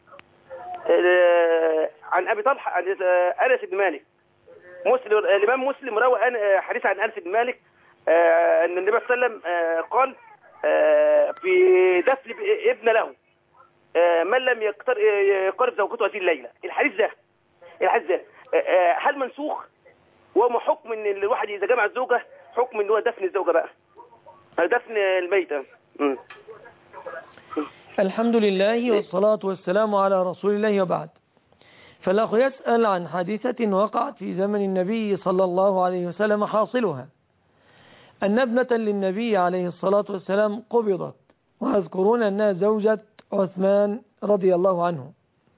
آه عن ابي طلحه عن انس بن مالك. مسلم الامام مسلم روى حديث عن انس بن مالك آه ان النبي صلى الله عليه وسلم آه قال آه في دفن ابن له آه من لم يقترب زوجته هذه الليله. الحديث ده الحديث ده آه هل منسوخ؟ وما حكم ان الواحد اذا جمع الزوجه حكم ان هو دفن الزوجه بقى دفن الميتة؟ م.
الحمد لله والصلاة والسلام على رسول الله وبعد. فالأخ يسأل عن حادثة وقعت في زمن النبي صلى الله عليه وسلم، حاصلها أن ابنة للنبي عليه الصلاة والسلام قبضت، ويذكرون أنها زوجة عثمان رضي الله عنه.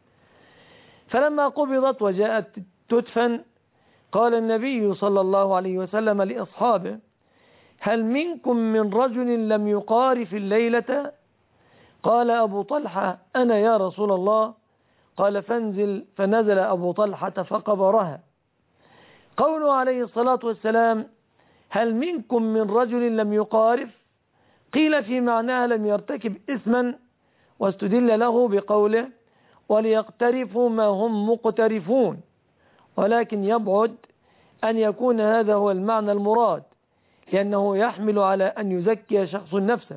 فلما قبضت وجاءت تدفن قال النبي صلى الله عليه وسلم لأصحابه هل منكم من رجل لم يقارف الليلة؟ قال أبو طلحة أنا يا رسول الله. قال فانزل، فنزل أبو طلحة فقبرها. قوله عليه الصلاة والسلام هل منكم من رجل لم يقارف قيل في معناها لم يرتكب إثما، واستدل له بقوله وليقترفوا ما هم مقترفون، ولكن يبعد أن يكون هذا هو المعنى المراد، لأنه يحمل على أن يزكي شخص نفسه.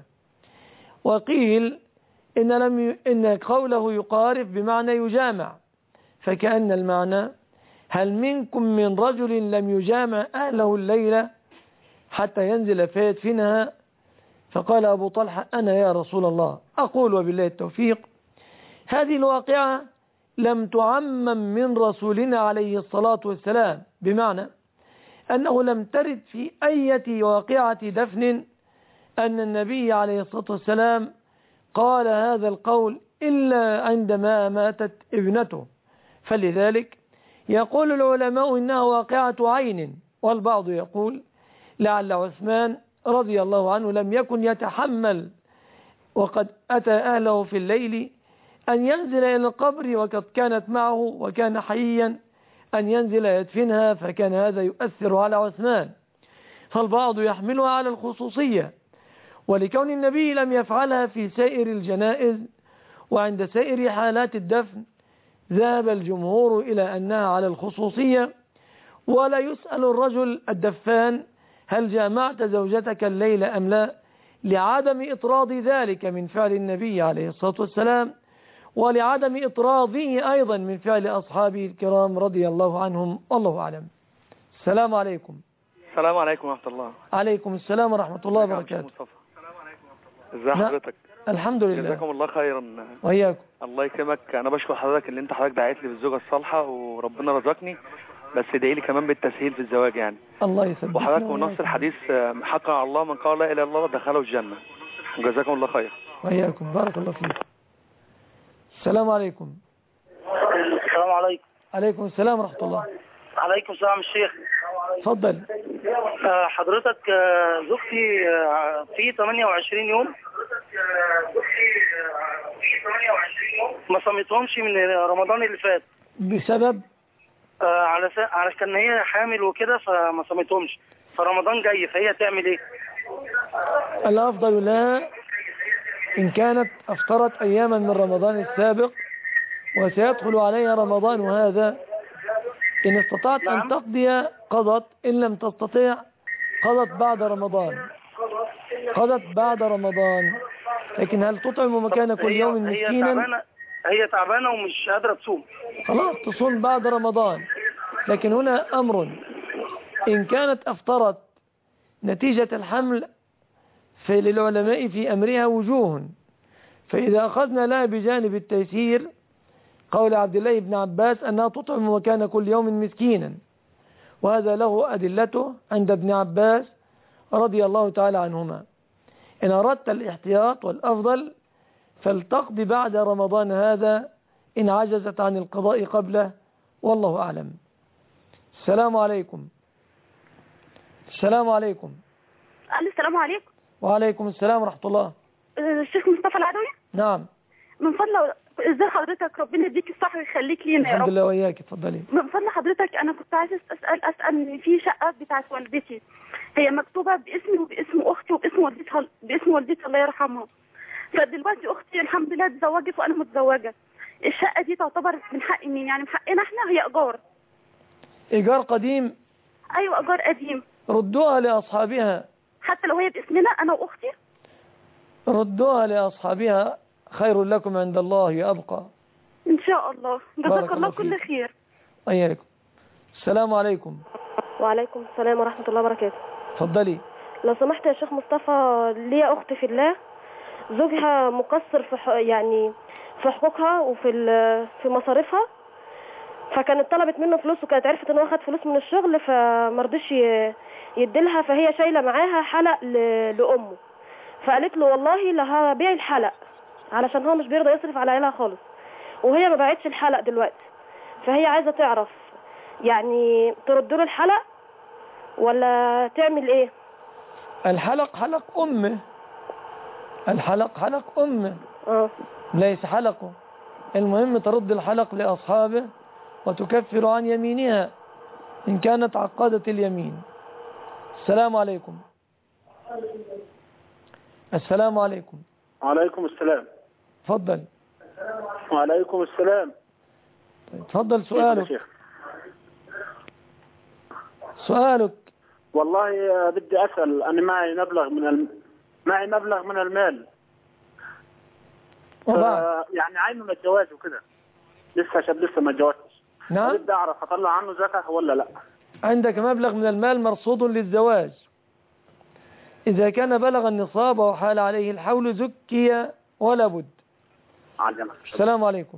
وقيل إن, لم ي... إن قوله يقارف بمعنى يجامع، فكأن المعنى هل منكم من رجل لم يجامع أهله الليلة حتى ينزل فيدفنها؟ فقال أبو طلحة أنا يا رسول الله. أقول وبالله التوفيق هذه الواقعة لم تعمم من رسولنا عليه الصلاة والسلام، بمعنى أنه لم ترد في أي واقعة دفن أن النبي عليه الصلاة والسلام قال هذا القول إلا عندما ماتت ابنته. فلذلك يقول العلماء إنها واقعة عين، والبعض يقول لعل عثمان رضي الله عنه لم يكن يتحمل وقد أتى أهله في الليل أن ينزل إلى القبر وقد كانت معه وكان حيا أن ينزل يدفنها، فكان هذا يؤثر على عثمان. فالبعض يحملها على الخصوصية، ولكون النبي لم يفعلها في سائر الجنائز وعند سائر حالات الدفن ذهب الجمهور إلى أنها على الخصوصية. ولا يسأل الرجل الدفان هل جامعت زوجتك الليلة أم لا، لعدم إطراد ذلك من فعل النبي عليه الصلاة والسلام، ولعدم إطراده أيضا من فعل أصحابه الكرام رضي الله عنهم، والله أعلم. السلام عليكم.
السلام عليكم ورحمة الله.
عليكم السلام ورحمة الله وبركاته.
ازي حضرتك؟
الحمد لله.
جزاكم الله خيرا.
وإياكم.
الله يكرمك. أنا بشكر حضرتك اللي أنت حضرتك دعيت لي بالزوجة الصالحة وربنا رزقني، بس ادعي لي كمان بالتسهيل في الزواج يعني.
الله يسلمك.
وحضرتك ونص الحديث حقا على الله من قال لا إله إلا الله دخله الجنة. جزاكم الله خير.
وإياكم. بارك الله فيك. السلام عليكم.
السلام عليكم.
عليكم السلام ورحمة الله.
عليكم السلام الشيخ.
اتفضل.
حضرتك زوجتي في ثمانية وعشرين يوم ما صمتهمش من رمضان اللي فات
بسبب
على علشان هي حامل وكده، فما صمتهمش. فرمضان جاي فهي تعمل ايه؟
الأفضل لها إن كانت أفطرت أياما من رمضان السابق وسيدخل عليها رمضان هذا، إن استطعت أن تقضي قضت، إن لم تستطيع قضت بعد رمضان قضت بعد رمضان. لكن هل تطعم مكان كل يوم مسكينا؟
هي تعبانة هي تعبانة ومش قادرة تصوم،
خلاص تصوم بعد رمضان. لكن هنا أمر، إن كانت أفطرت نتيجة الحمل فللعلماء في أمرها وجوه، فإذا أخذنا لها بجانب التيسير قول عبد الله بن عباس أنها تطعم مكان كل يوم مسكينا، وهذا له أدلته عند ابن عباس رضي الله تعالى عنهما. إن أردت الاحتياط والأفضل فلتقضي بعد رمضان هذا إن عجزت عن القضاء قبله، والله أعلم. السلام عليكم. السلام عليكم.
السلام عليكم.
وعليكم السلام ورحمة الله.
الشيخ مصطفى العدوي.
نعم.
من فضل ازاي حضرتك، ربنا يديك الصحة ويخليك لينا يا رب.
الحمد لله وإياك، اتفضلي.
من فضل حضرتك أنا كنت عايزة أسأل أسأل إن في شقة بتاعت والدتي هي مكتوبة باسمي وباسم أختي وباسم والدتها باسم والدتي الله يرحمها. فدلوقتي أختي الحمد لله اتزوجت وأنا متزوجة. الشقة دي تعتبر من حق مين؟ يعني من حقنا احنا، هي إيجار.
إيجار قديم؟
أيوة إيجار قديم.
ردوها لأصحابها.
حتى لو هي باسمنا أنا وأختي؟
ردوها لأصحابها، خير لكم عند الله أبقى.
إن شاء الله. جزاك الله كل خير.
أياكم. السلام عليكم.
وعليكم السلام ورحمة الله وبركاته.
اتفضلي.
لو سمحت يا شيخ مصطفى، ليا أخت في الله زوجها مقصر في يعني في حقوقها وفي في مصاريفها، فكانت طلبت منه فلوس وكانت عرفت ان هو خد فلوس من الشغل فمرضيش يديلها، فهي شايله معاها حلق لامه، فقالت له والله لا هبيع الحلق علشان هو مش بيرضى يصرف على عيالها خالص، وهي ما باعتش الحلق دلوقتي، فهي عايزه تعرف يعني ترد له الحلق ولا تعمل ايه؟
الحلق حلق امه، الحلق حلق امه
اه
ليس حلقه. المهم ترد الحلق لاصحابه وتكفر عن يمينها إن كانت عقادة اليمين. السلام عليكم. السلام عليكم.
وعليكم السلام.
تفضل.
وعليكم السلام.
تفضل سؤالك. سؤالك.
والله بدي أسأل، أنا معي مبلغ من الم... معي مبلغ من المال ف... يعني عايز من الجواز وكده، لسه شاب لسه ما اتجوزتش.
نعم.
بدي أعرف أطلع عنه زكاة ولا لا؟
عندك مبلغ من المال مرصود للزواج، إذا كان بلغ النصاب وحال عليه الحول زكي ولا بد. السلام عليكم.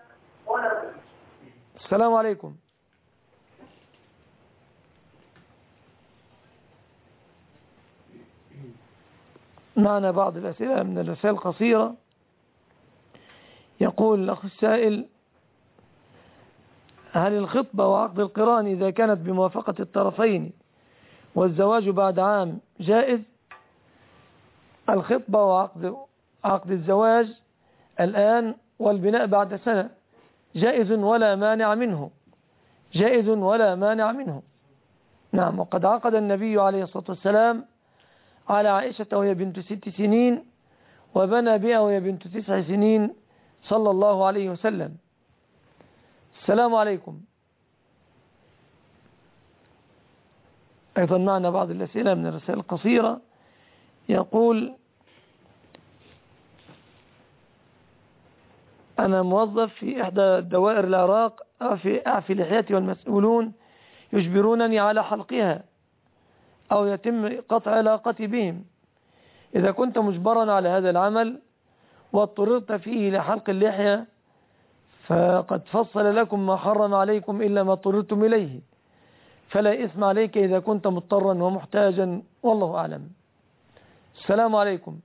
السلام عليكم. معنا بعض الأسئلة من الرسائل القصيرة. يقول الأخ السائل: هل الخطبة وعقد القران إذا كانت بموافقة الطرفين والزواج بعد عام جائز؟ الخطبة وعقد عقد الزواج الآن والبناء بعد سنة جائز ولا مانع منه، جائز ولا مانع منه. نعم. وقد عقد النبي عليه الصلاة والسلام على عائشة وهي بنت ست سنين وبنى بها وهي بنت تسع سنين صلى الله عليه وسلم. السلام عليكم. أيضا معنا بعض الأسئلة من الرسائل القصيرة. يقول: أنا موظف في إحدى دوائر العراق، أعفي, أعفي لحيتي والمسؤولون يجبرونني على حلقها أو يتم قطع علاقتي بهم. إذا كنت مجبرا على هذا العمل واضطررت فيه لحلق اللحية فقد فصل لكم ما حرم عليكم إلا ما اضطررتم إليه، فلا إثم عليك إذا كنت مضطرا ومحتاجا، والله أعلم. السلام عليكم.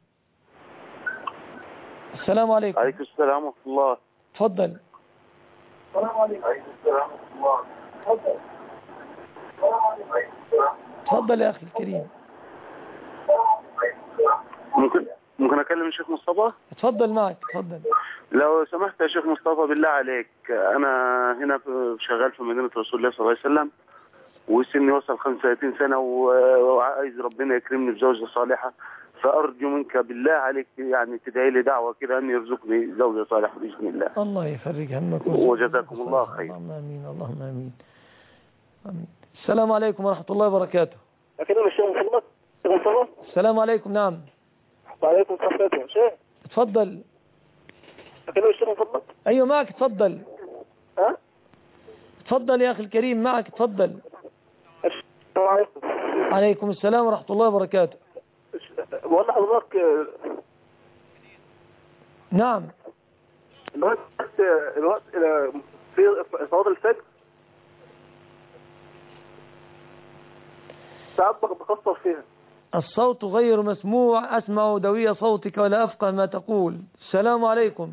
السلام عليكم.
عليكم السلام ورحمة الله.
تفضل.
السلام عليكم. السلام ورحمة الله. تفضل.
تفضل يا أخي الكريم.
ممكن ممكن أكلم الشيخ مصطفى؟
تفضل معك. تفضل.
لو سمحت يا شيخ مصطفى بالله عليك، أنا هنا شغال في مدينة رسول الله صلى الله عليه وسلم، وسني وصل خمسة وثلاثين سنة وعايز ربنا يكرمني بزوجة صالحة، فأرجو منك بالله عليك يعني تدعي لي دعوة كده أن يرزقني زوجة صالحة بإذن الله.
الله يفرج همك
وجزاكم الله خير.
اللهم آمين اللهم آمين. آمين. السلام عليكم ورحمة الله وبركاته.
أكلم الشيخ محمد.
السلام عليكم. نعم.
وعليكم السلام يا شيخ.
اتفضل.
أكلم الشيخ محمد.
أيوة معك اتفضل.
ها؟
اتفضل يا أخي الكريم معك اتفضل.
السلام عليكم.
عليكم السلام ورحمة الله وبركاته.
والله حضرتك
نعم.
الوقت الوقت في صلاة الفجر ساعات بخسر فيها.
الصوت غير مسموع، أسمع دوي صوتك ولا أفقه ما تقول. السلام عليكم.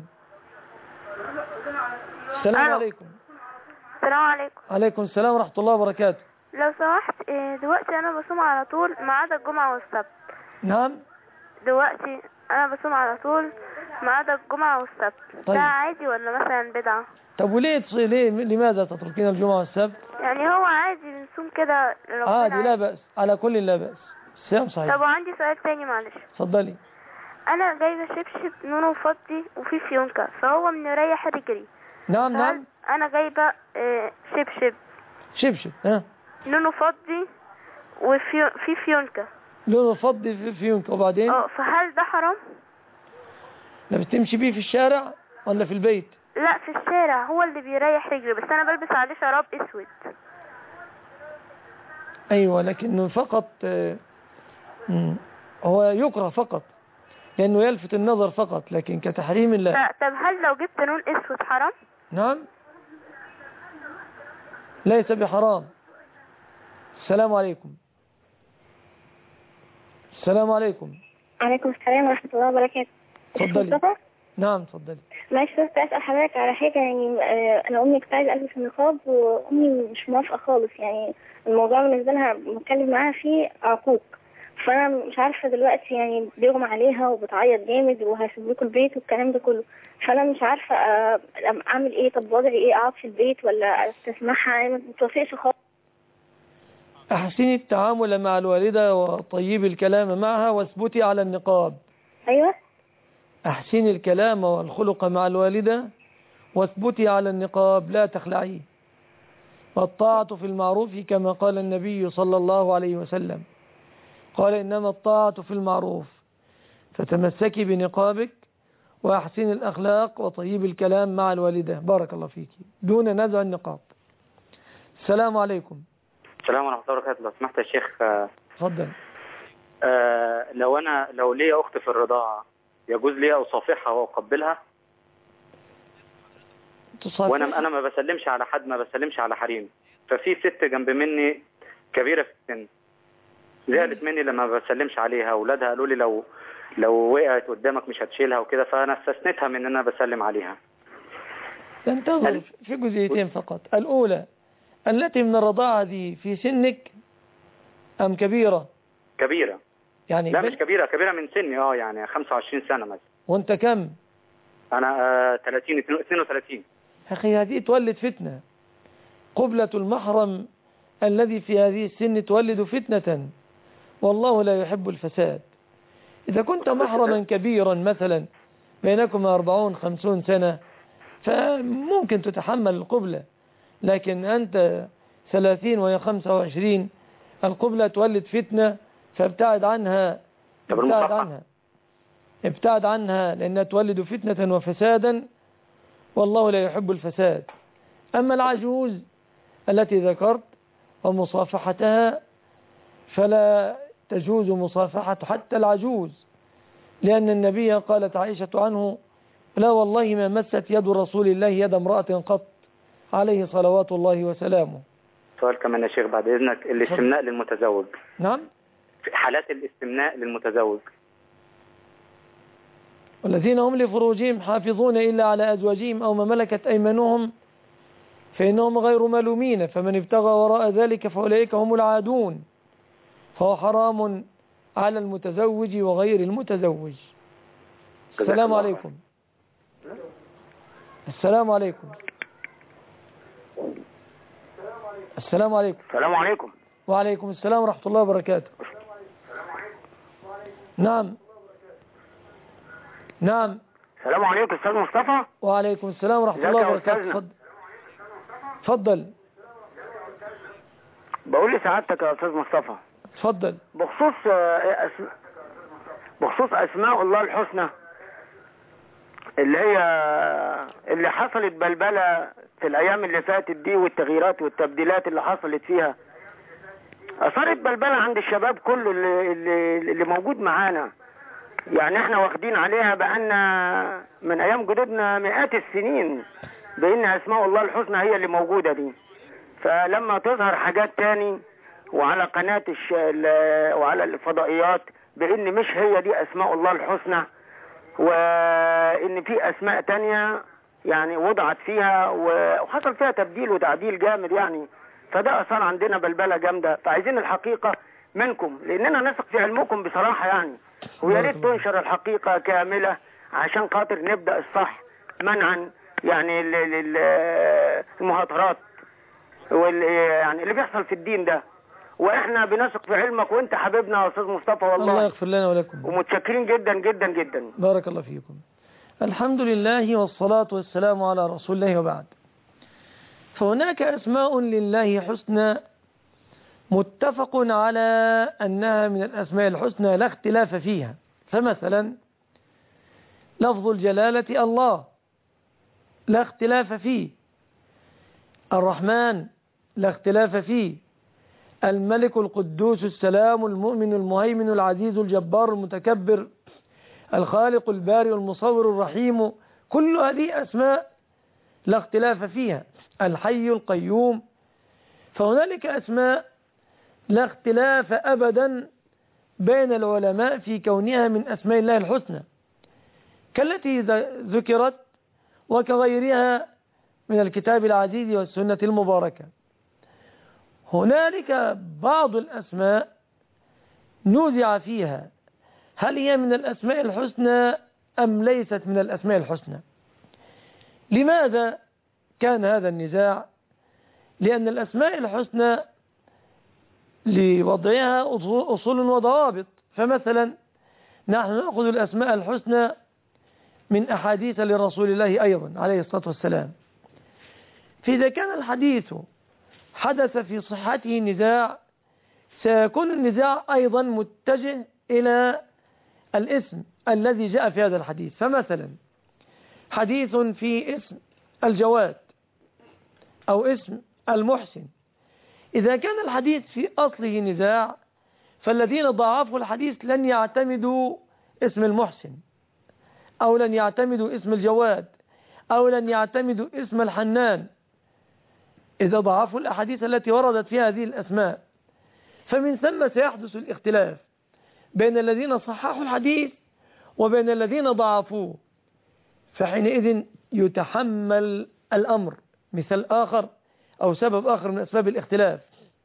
السلام
ألو.
عليكم.
السلام عليكم.
عليكم السلام ورحمة الله وبركاته.
لو سمحت دلوقتي أنا بصوم على طول ما عدا الجمعة والسبت.
نعم.
دلوقتي أنا بصوم على طول ما عدا الجمعة والسبت.
طيب.
ده عادي ولا مثلا بدعة؟
طب وليه تصي ليه لماذا تتركين الجمعة والسبت؟
يعني هو عادي بنصوم كده لربنا.
عادي لا بأس، على كل لا بأس، الصيام صحيح.
طب وعندي سؤال تاني معلش.
اتفضلي.
أنا جايبة شبشب نونه فضي وفي فيونكة فهو من يريح رجلي.
نعم نعم.
أنا جايبة اه شبشب.
شبشب ها.
لونه فضي وفي في فيونكة.
لونه فضي في فيونكة وبعدين؟
اه فهل ده حرام؟
لا بتمشي بيه في الشارع ولا في البيت؟
لا في الشارع، هو اللي بيريح رجلي بس أنا بلبس عليه شراب أسود.
أيوة لكنه فقط هو يكره فقط لأنه يلفت النظر فقط، لكن كتحريم لا.
لا طب هل لو جبت لون أسود حرام؟
نعم ليس بحرام. السلام عليكم. السلام عليكم.
عليكم السلام ورحمة الله وبركاته.
تفضلي. نعم تفضلي.
معلش بس أسأل حضرتك على حاجة يعني أنا أمي كنت عايزة ألبس النقاب وأمي مش موافقة خالص، يعني الموضوع بالنسبة لها بتكلم معاها فيه عقوق، فأنا مش عارفة دلوقتي يعني بيغمى عليها وبتعيط جامد وهيسيبوكوا البيت والكلام ده كله، فأنا مش عارفة أعمل إيه. طب وضعي إيه؟ أقعد في البيت ولا أستسمحها؟ ما بتوافقش خالص.
أحسني التعامل مع الوالدة وطيبي الكلام معها واثبتي على النقاب.
أيوة.
أحسني الكلام والخلق مع الوالدة واثبتي على النقاب لا تخلعيه. والطاعة في المعروف كما قال النبي صلى الله عليه وسلم، قال إنما الطاعة في المعروف، فتمسكي بنقابك وأحسني الأخلاق وطيب الكلام مع الوالدة بارك الله فيك دون نزع النقاب. السلام عليكم.
السلام ورحمة الله وبركاته. لو سمحت يا شيخ.
تفضل.
آه لو أنا لو ليا أخت في الرضاعة يجوز لي أصافحها وأقبلها؟
تصافح؟
وأنا أنا ما بسلمش على حد، ما بسلمش على حريم، ففي ست جنب مني كبيرة في السن زعلت مني لما ما بسلمش عليها، أولادها قالوا لي لو لو وقعت قدامك مش هتشيلها وكده، فأنا استثنيتها من أن أنا بسلم عليها.
تنتظر في جزئيتين فقط. الأولى التي من الرضاعة دي في سنك أم كبيرة؟
كبيرة.
يعني
لا مش كبيرة، كبيرة من سني اه يعني خمسة وعشرين سنة مثلا.
وانت كم؟
انا آه ثلاثين اثنين وثلاثين.
اخي هذه تولد فتنة. قبلة المحرم الذي في هذه السن تولد فتنة، والله لا يحب الفساد. إذا كنت محرما كبيرا مثلا بينكما أربعون خمسون سنة فممكن تتحمل القبلة، لكن أنت ثلاثين وهي خمسة وعشرين القبلة تولد فتنة، فابتعد عنها ابتعد عنها ابتعد عنها لأنها تولد فتنة وفسادا، والله لا يحب الفساد. أما العجوز التي ذكرت ومصافحتها فلا تجوز مصافحة حتى العجوز، لأن النبي قالت عائشة عنه لا والله ما مست يد رسول الله يد امرأة قط عليه صلوات الله وسلامه.
سؤال كمان يا شيخ بعد إذنك، الاستمناء للمتزوج.
نعم.
في حالات الاستمناء للمتزوج.
والذين هم لفروجهم حافظون إلا على أزواجهم أو ما ملكت أيمانهم فإنهم غير ملومين، فمن ابتغى وراء ذلك فأولئك هم العادون، فهو حرام على المتزوج وغير المتزوج. السلام عليكم. السلام عليكم. السلام عليكم.
السلام عليكم.
وعليكم السلام ورحمة الله وبركاته. نعم نعم.
السلام عليكم أستاذ مصطفى.
وعليكم السلام ورحمة الله وبركاته. تفضل تفضل.
بقول لسعادتك يا أستاذ مصطفى.
تفضل.
بخصوص أسم... بخصوص أسماء الله الحسنى اللي هي اللي حصلت بلبلة في الأيام اللي فاتت دي، والتغييرات والتبديلات اللي حصلت فيها، أثارت بلبلة عند الشباب كله اللي, اللي, اللي موجود معانا. يعني احنا واخدين عليها بقالنا من أيام جدودنا مئات السنين بأن أسماء الله الحسنى هي اللي موجودة دي. فلما تظهر حاجات تاني وعلى قناة الش... وعلى الفضائيات بأن مش هي دي أسماء الله الحسنى، وإن في أسماء تانية يعني وضعت فيها وحصل فيها تبديل وتعديل جامد يعني، فده أثار عندنا بلبلة جامدة. فعايزين الحقيقة منكم لأننا نثق في علمكم بصراحة يعني، ويا ريت تنشر الحقيقة كاملة عشان خاطر نبدأ الصح منعا يعني المهاترات واللي يعني اللي بيحصل في الدين ده. واحنا بنثق في علمك وانت حبيبنا يا استاذ مصطفى والله.
الله يغفر لنا ولكم.
ومتشكرين جدا جدا جدا.
بارك الله فيكم. الحمد لله والصلاة والسلام على رسول الله وبعد. فهناك أسماء لله حسنى متفق على أنها من الأسماء الحسنى لا اختلاف فيها. فمثلا لفظ الجلالة الله لا اختلاف فيه، الرحمن لا اختلاف فيه، الملك القدوس السلام المؤمن المهيمن العزيز الجبار المتكبر الخالق البارئ المصور الرحيم، كل هذه أسماء لا اختلاف فيها. الحي القيوم. فهنالك أسماء لا اختلاف أبدا بين العلماء في كونها من أسماء الله الحسنى كالتي ذكرت وكغيرها من الكتاب العزيز والسنة المباركة. هنالك بعض الأسماء نوزع فيها هل هي من الأسماء الحسنى أم ليست من الأسماء الحسنى. لماذا كان هذا النزاع؟ لأن الأسماء الحسنى لوضعها أصول وضوابط. فمثلا نحن نأخذ الأسماء الحسنى من أحاديث لرسول الله أيضا عليه الصلاة والسلام. فإذا كان الحديث حدث في صحته نزاع سيكون النزاع أيضا متجه إلى الاسم الذي جاء في هذا الحديث. فمثلا حديث في اسم الجواد أو اسم المحسن، إذا كان الحديث في أصله نزاع فالذين ضعفوا الحديث لن يعتمدوا اسم المحسن أو لن يعتمدوا اسم الجواد أو لن يعتمدوا اسم الحنان إذا ضعفوا الأحاديث التي وردت في هذه الأسماء. فمن ثم سيحدث الاختلاف بين الذين صححوا الحديث وبين الذين ضعفوه، فحينئذ يتحمل الأمر. مثال آخر أو سبب آخر من أسباب الاختلاف،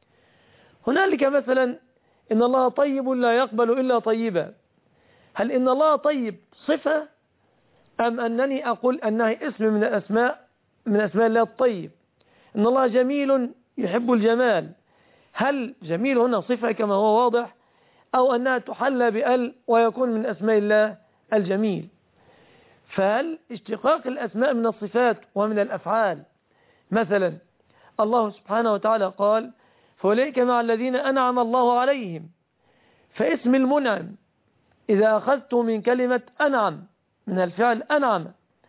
هنالك مثلا إن الله طيب لا يقبل إلا طيبا. هل إن الله طيب صفة أم أنني أقول أنها اسم من الأسماء من أسماء الله الطيب؟ إن الله جميل يحب الجمال، هل جميل هنا صفة كما هو واضح أو أنها تحلى بأل ويكون من أسماء الله الجميل؟ فهل اشتقاق الأسماء من الصفات ومن الأفعال؟ مثلا الله سبحانه وتعالى قال فأولئك مع الذين أنعم الله عليهم، فاسم المنعم إذا أخذته من كلمة أنعم من الفعل أنعم،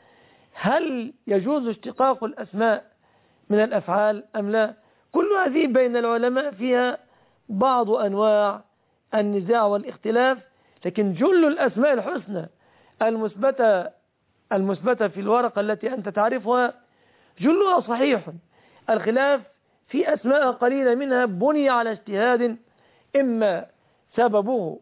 هل يجوز اشتقاق الأسماء من الأفعال أم لا؟ كل هذه بين العلماء فيها بعض أنواع النزاع والاختلاف، لكن جل الأسماء الحسنى المثبتة المثبتة في الورقة التي أنت تعرفها جلها صحيح. الخلاف في أسماء قليلة منها بني على اجتهاد، إما سببه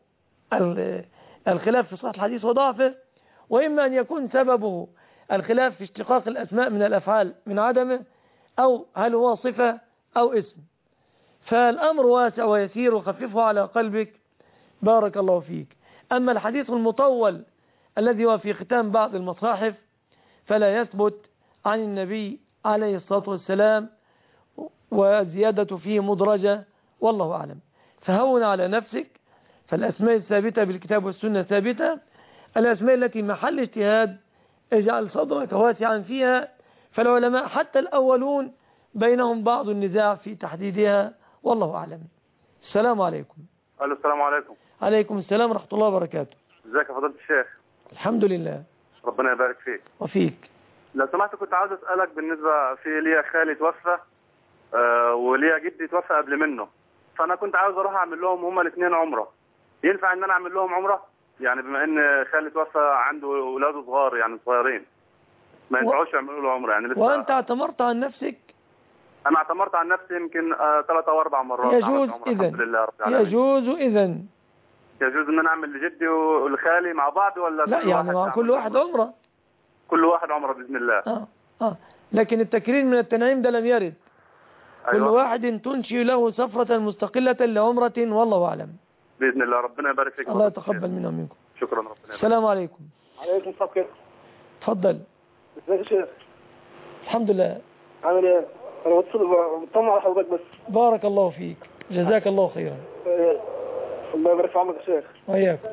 الخلاف في صحة الحديث وضعفه، وإما أن يكون سببه الخلاف في اشتقاق الأسماء من الأفعال من عدمه، أو هل هو صفة أو اسم. فالأمر واسع ويسير وخففه على قلبك بارك الله فيك. أما الحديث المطول الذي هو في ختام بعض المصاحف فلا يثبت عن النبي عليه الصلاة والسلام، والزيادة فيه مدرجة، والله أعلم. فهون على نفسك، فالأسماء الثابتة بالكتاب والسنة ثابتة. الأسماء التي محل اجتهاد اجعل صدرك واسعا فيها، فالعلماء حتى الأولون بينهم بعض النزاع في تحديدها، والله أعلم. السلام عليكم.
الو السلام عليكم.
عليكم السلام ورحمة الله وبركاته.
ازيك يا فضيلة الشيخ؟
الحمد لله.
ربنا يبارك فيك.
وفيك.
لو سمحت كنت عاوز اسالك بالنسبه في ليا خالي توفى آه وليا جدي توفى قبل منه، فانا كنت عاوز اروح اعمل لهم هما الاثنين عمره. ينفع ان انا اعمل لهم عمره؟ يعني بما ان خالي توفى عنده اولاده صغار يعني صغيرين، ما ينفعوش يعملوا له عمره يعني لسه.
وانت اعتمرت عن نفسك؟
انا اعتمرت عن نفسي يمكن آه ثلاث او اربع مرات.
يجوز اذا.
الحمد لله رب العالمين.
يجوز اذا.
يجوز ان انا اعمل لجدي والخالي مع بعض ولا
لا يعني مع كل واحد عمره؟
كل واحد عمره باذن الله.
اه اه لكن التكرير من التنعيم ده لم يرد. أيوة. كل واحد تنشئ له سفرة مستقلة لعمرة، والله أعلم.
بإذن الله ربنا يبارك فيك.
الله يتقبل منا ومنكم.
شكرا ربنا يبارك.
السلام عليكم.
عليكم السلام كيف؟
تفضل.
ازيك يا شيخ؟
الحمد لله.
عامل ايه؟ انا بتصل بطمن على حضرتك بس.
بارك الله فيك، جزاك الله خيرا.
إيه. الله يبارك في عمرك يا شيخ.
وإياكم.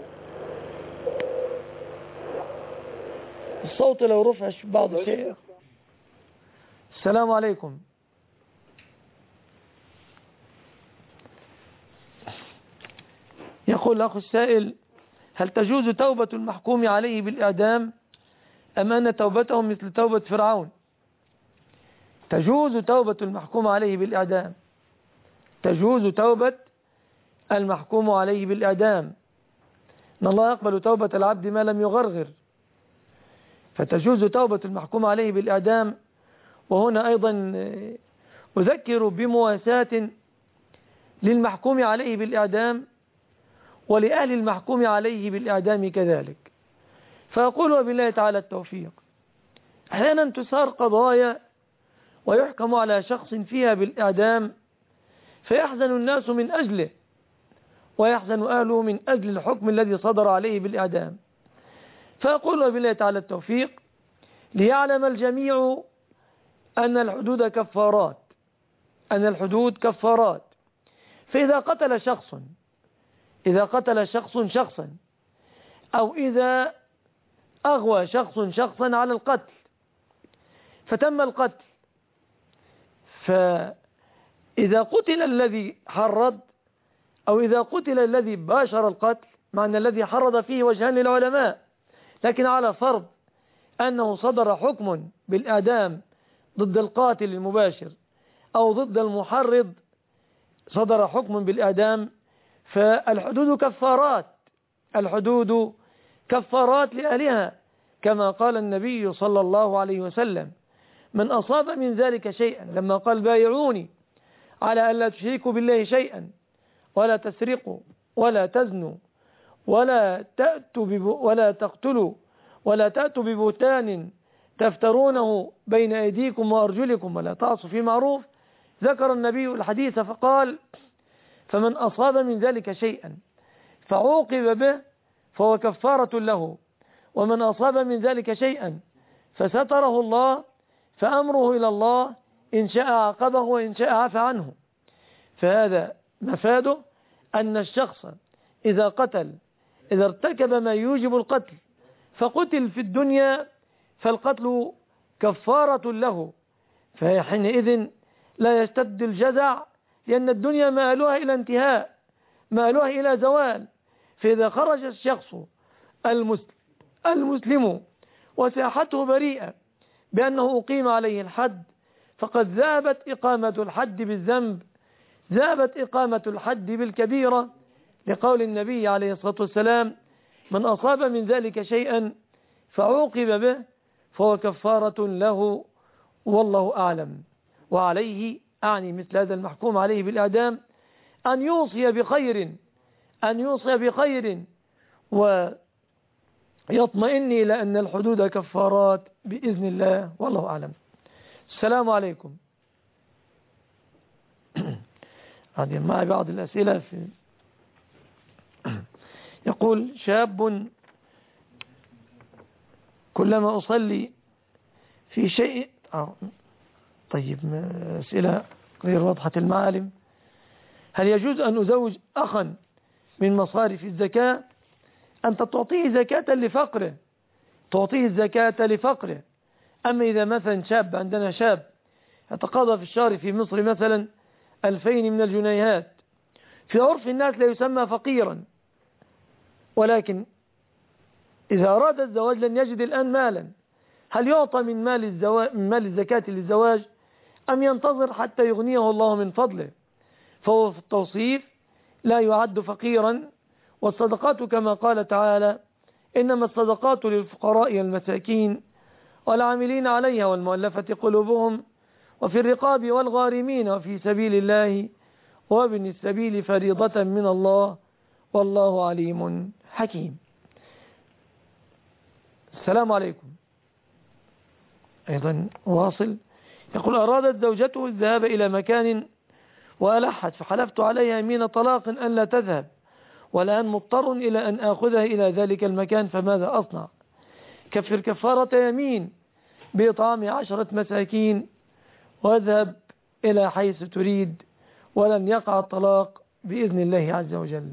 الصوت لو رفع بعض الشيء. السلام عليكم. يقول الأخ السائل: هل تجوز توبة المحكوم عليه بالإعدام أم أن توبتهم مثل توبة فرعون؟ تجوز توبة المحكوم عليه بالإعدام، تجوز توبة المحكوم عليه بالإعدام، إن الله يقبل توبة العبد ما لم يغرغر، فتجوز توبة المحكوم عليه بالإعدام. وهنا أيضا أذكر بمواساة للمحكوم عليه بالإعدام ولأهل المحكوم عليه بالإعدام كذلك. فأقول وبالله تعالى التوفيق، أحيانا تسار قضايا ويحكم على شخص فيها بالإعدام فيحزن الناس من أجله ويحزن أهله من أجل الحكم الذي صدر عليه بالإعدام. فأقول وبالله تعالى التوفيق، ليعلم الجميع أن الحدود كفارات، أن الحدود كفارات. فإذا قتل شخص إذا قتل شخص شخصا أو إذا أغوى شخص شخصا على القتل فتم القتل، فإذا قتل الذي حرض أو إذا قتل الذي باشر القتل، مع أن الذي حرض فيه وجهان للعلماء، لكن على فرض أنه صدر حكم بالإعدام ضد القاتل المباشر أو ضد المحرض، صدر حكم بالإعدام، فالحدود كفارات، الحدود كفارات لأهلها، كما قال النبي صلى الله عليه وسلم: من أصاب من ذلك شيئا، لما قال: بايعوني على ألا تشركوا بالله شيئا ولا تسرقوا ولا تزنوا ولا تأتوا ولا تقتلوا ولا تأتوا ببهتان تفترونه بين أيديكم وأرجلكم ولا تعصوا في معروف، ذكر النبي الحديث فقال: فمن أصاب من ذلك شيئا فعوقب به فهو كفارة له، ومن أصاب من ذلك شيئا فستره الله فأمره إلى الله، إن شاء عاقبه وإن شاء عفى عنه. فهذا مفاده أن الشخص إذا قتل، إذا ارتكب ما يوجب القتل فقتل في الدنيا، فالقتل كفارة له، فحينئذ لا يشتد الجزع، لأن الدنيا مآلها إلى انتهاء، مآلها إلى زوال. فإذا خرج الشخص المسلم, المسلم وساحته بريئة بأنه أقيم عليه الحد، فقد ذابت إقامة الحد بالذنب، ذابت إقامة الحد بالكبيرة، لقول النبي عليه الصلاة والسلام: من أصاب من ذلك شيئا فعوقب به فهو كفارة له، والله أعلم. وعليه، أعني مثل هذا المحكوم عليه بالإعدام، أن يوصي بخير، أن يوصي بخير ويطمئن إلى أن الحدود كفارات بإذن الله، والله أعلم. السلام عليكم. هذه معي بعض الأسئلة. في يقول: شاب كلما أصلي في شيء آه طيب أسئلة غير واضحة المعالم. هل يجوز أن أزوج أخا من مصارف الزكاة؟ أنت تعطيه زكاة لفقره، تعطيه الزكاة لفقره. أما إذا مثلا شاب، عندنا شاب يتقاضى في الشهر في مصر مثلا ألفين من الجنيهات، في عرف الناس لا يسمى فقيرا، ولكن إذا أراد الزواج لن يجد الآن مالا، هل يعطى من مال, الزواج من مال الزكاة للزواج أم ينتظر حتى يغنيه الله من فضله؟ فهو في التوصيف لا يعد فقيرا. والصدقات كما قال تعالى إنما الصدقات للفقراء والمساكين والعاملين عليها والمؤلفة قلوبهم وفي الرقاب والغارمين وفي سبيل الله وابن السبيل فريضة من الله والله عليم حكيم. السلام عليكم. أيضا واصل يقول أرادت زوجته الذهاب إلى مكان وألحت فحلفت عليها يمين طلاق أن لا تذهب، والآن مضطر إلى أن آخذها إلى ذلك المكان، فماذا أصنع؟ كفر كفارة يمين بإطعام عشرة مساكين واذهب إلى حيث تريد ولن يقع الطلاق بإذن الله عز وجل.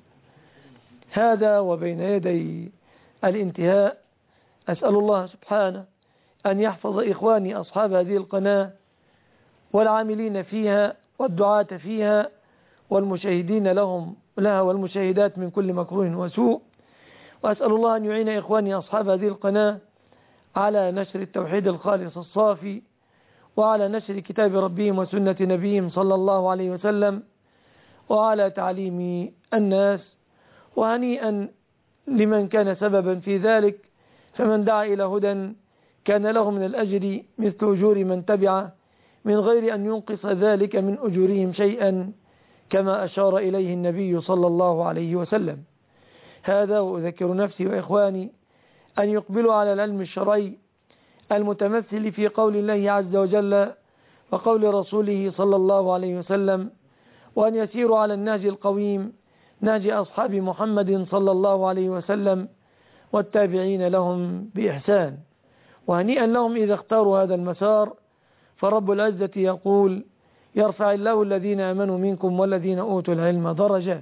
هذا وبين يدي الانتهاء أسأل الله سبحانه أن يحفظ إخواني أصحاب هذه القناة والعاملين فيها والدعاة فيها والمشاهدين لهم لها والمشاهدات من كل مكروه وسوء. وأسأل الله أن يعين إخواني أصحاب هذه القناة على نشر التوحيد الخالص الصافي وعلى نشر كتاب ربهم وسنة نبيهم صلى الله عليه وسلم وعلى تعليم الناس. وهنيئا لمن كان سببا في ذلك، فمن دعا إلى هدى كان له من الأجر مثل أجور من تبعه من غير أن ينقص ذلك من أجورهم شيئا، كما أشار إليه النبي صلى الله عليه وسلم. هذا وأذكر نفسي وإخواني أن يقبلوا على العلم الشرعي المتمثل في قول الله عز وجل وقول رسوله صلى الله عليه وسلم، وأن يسيروا على النهج القويم نهج أصحاب محمد صلى الله عليه وسلم والتابعين لهم بإحسان. وهنيئا لهم إذا اختاروا هذا المسار، فرب العزة يقول يرفع الله الذين آمنوا منكم والذين أوتوا العلم درجات.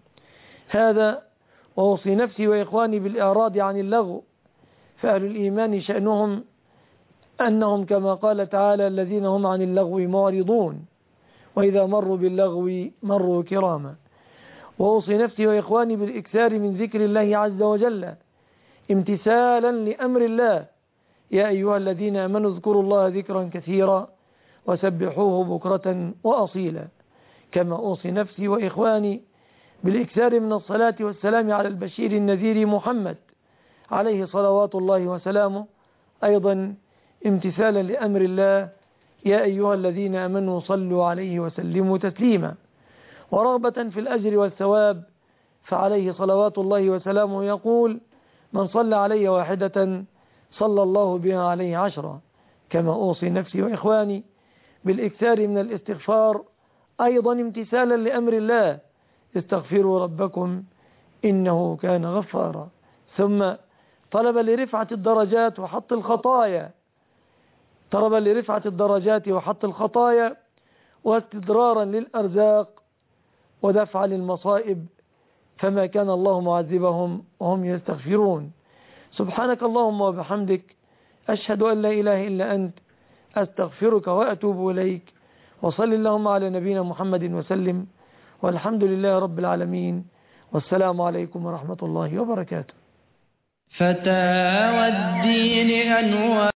هذا وأوصي نفسي وإخواني بالإعراض عن اللغو، فأهل الإيمان شأنهم أنهم كما قال تعالى الذين هم عن اللغو معرضون وإذا مروا باللغو مروا كراما. وأوصي نفسي وإخواني بالإكثار من ذكر الله عز وجل امتثالا لأمر الله، يا أيها الذين آمنوا اذكروا الله ذكرا كثيرا وسبحوه بكرة وأصيلا. كما أوصي نفسي وإخواني بالإكثار من الصلاة والسلام على البشير النذير محمد عليه صلوات الله وسلامه، أيضا امتثالا لأمر الله، يا أيها الذين آمنوا صلوا عليه وسلموا تسليما. ورغبة في الأجر والثواب، فعليه صلوات الله وسلامه يقول من صلى علي واحدة صلى الله بها عليه عشرة. كما أوصي نفسي وإخواني بالإكثار من الاستغفار، أيضا امتثالا لأمر الله، استغفروا ربكم إنه كان غفارا. ثم طلب لرفعة الدرجات وحط الخطايا، طلب لرفعة الدرجات وحط الخطايا واستدرارا للأرزاق ودفع للمصائب، فما كان الله معذبهم وهم يستغفرون. سبحانك اللهم وبحمدك أشهد أن لا إله إلا أنت أستغفرك وأتوب إليك. وصل اللهم على نبينا محمد وسلم، والحمد لله رب العالمين، والسلام عليكم ورحمة الله وبركاته.
فتاوى الدين أنوار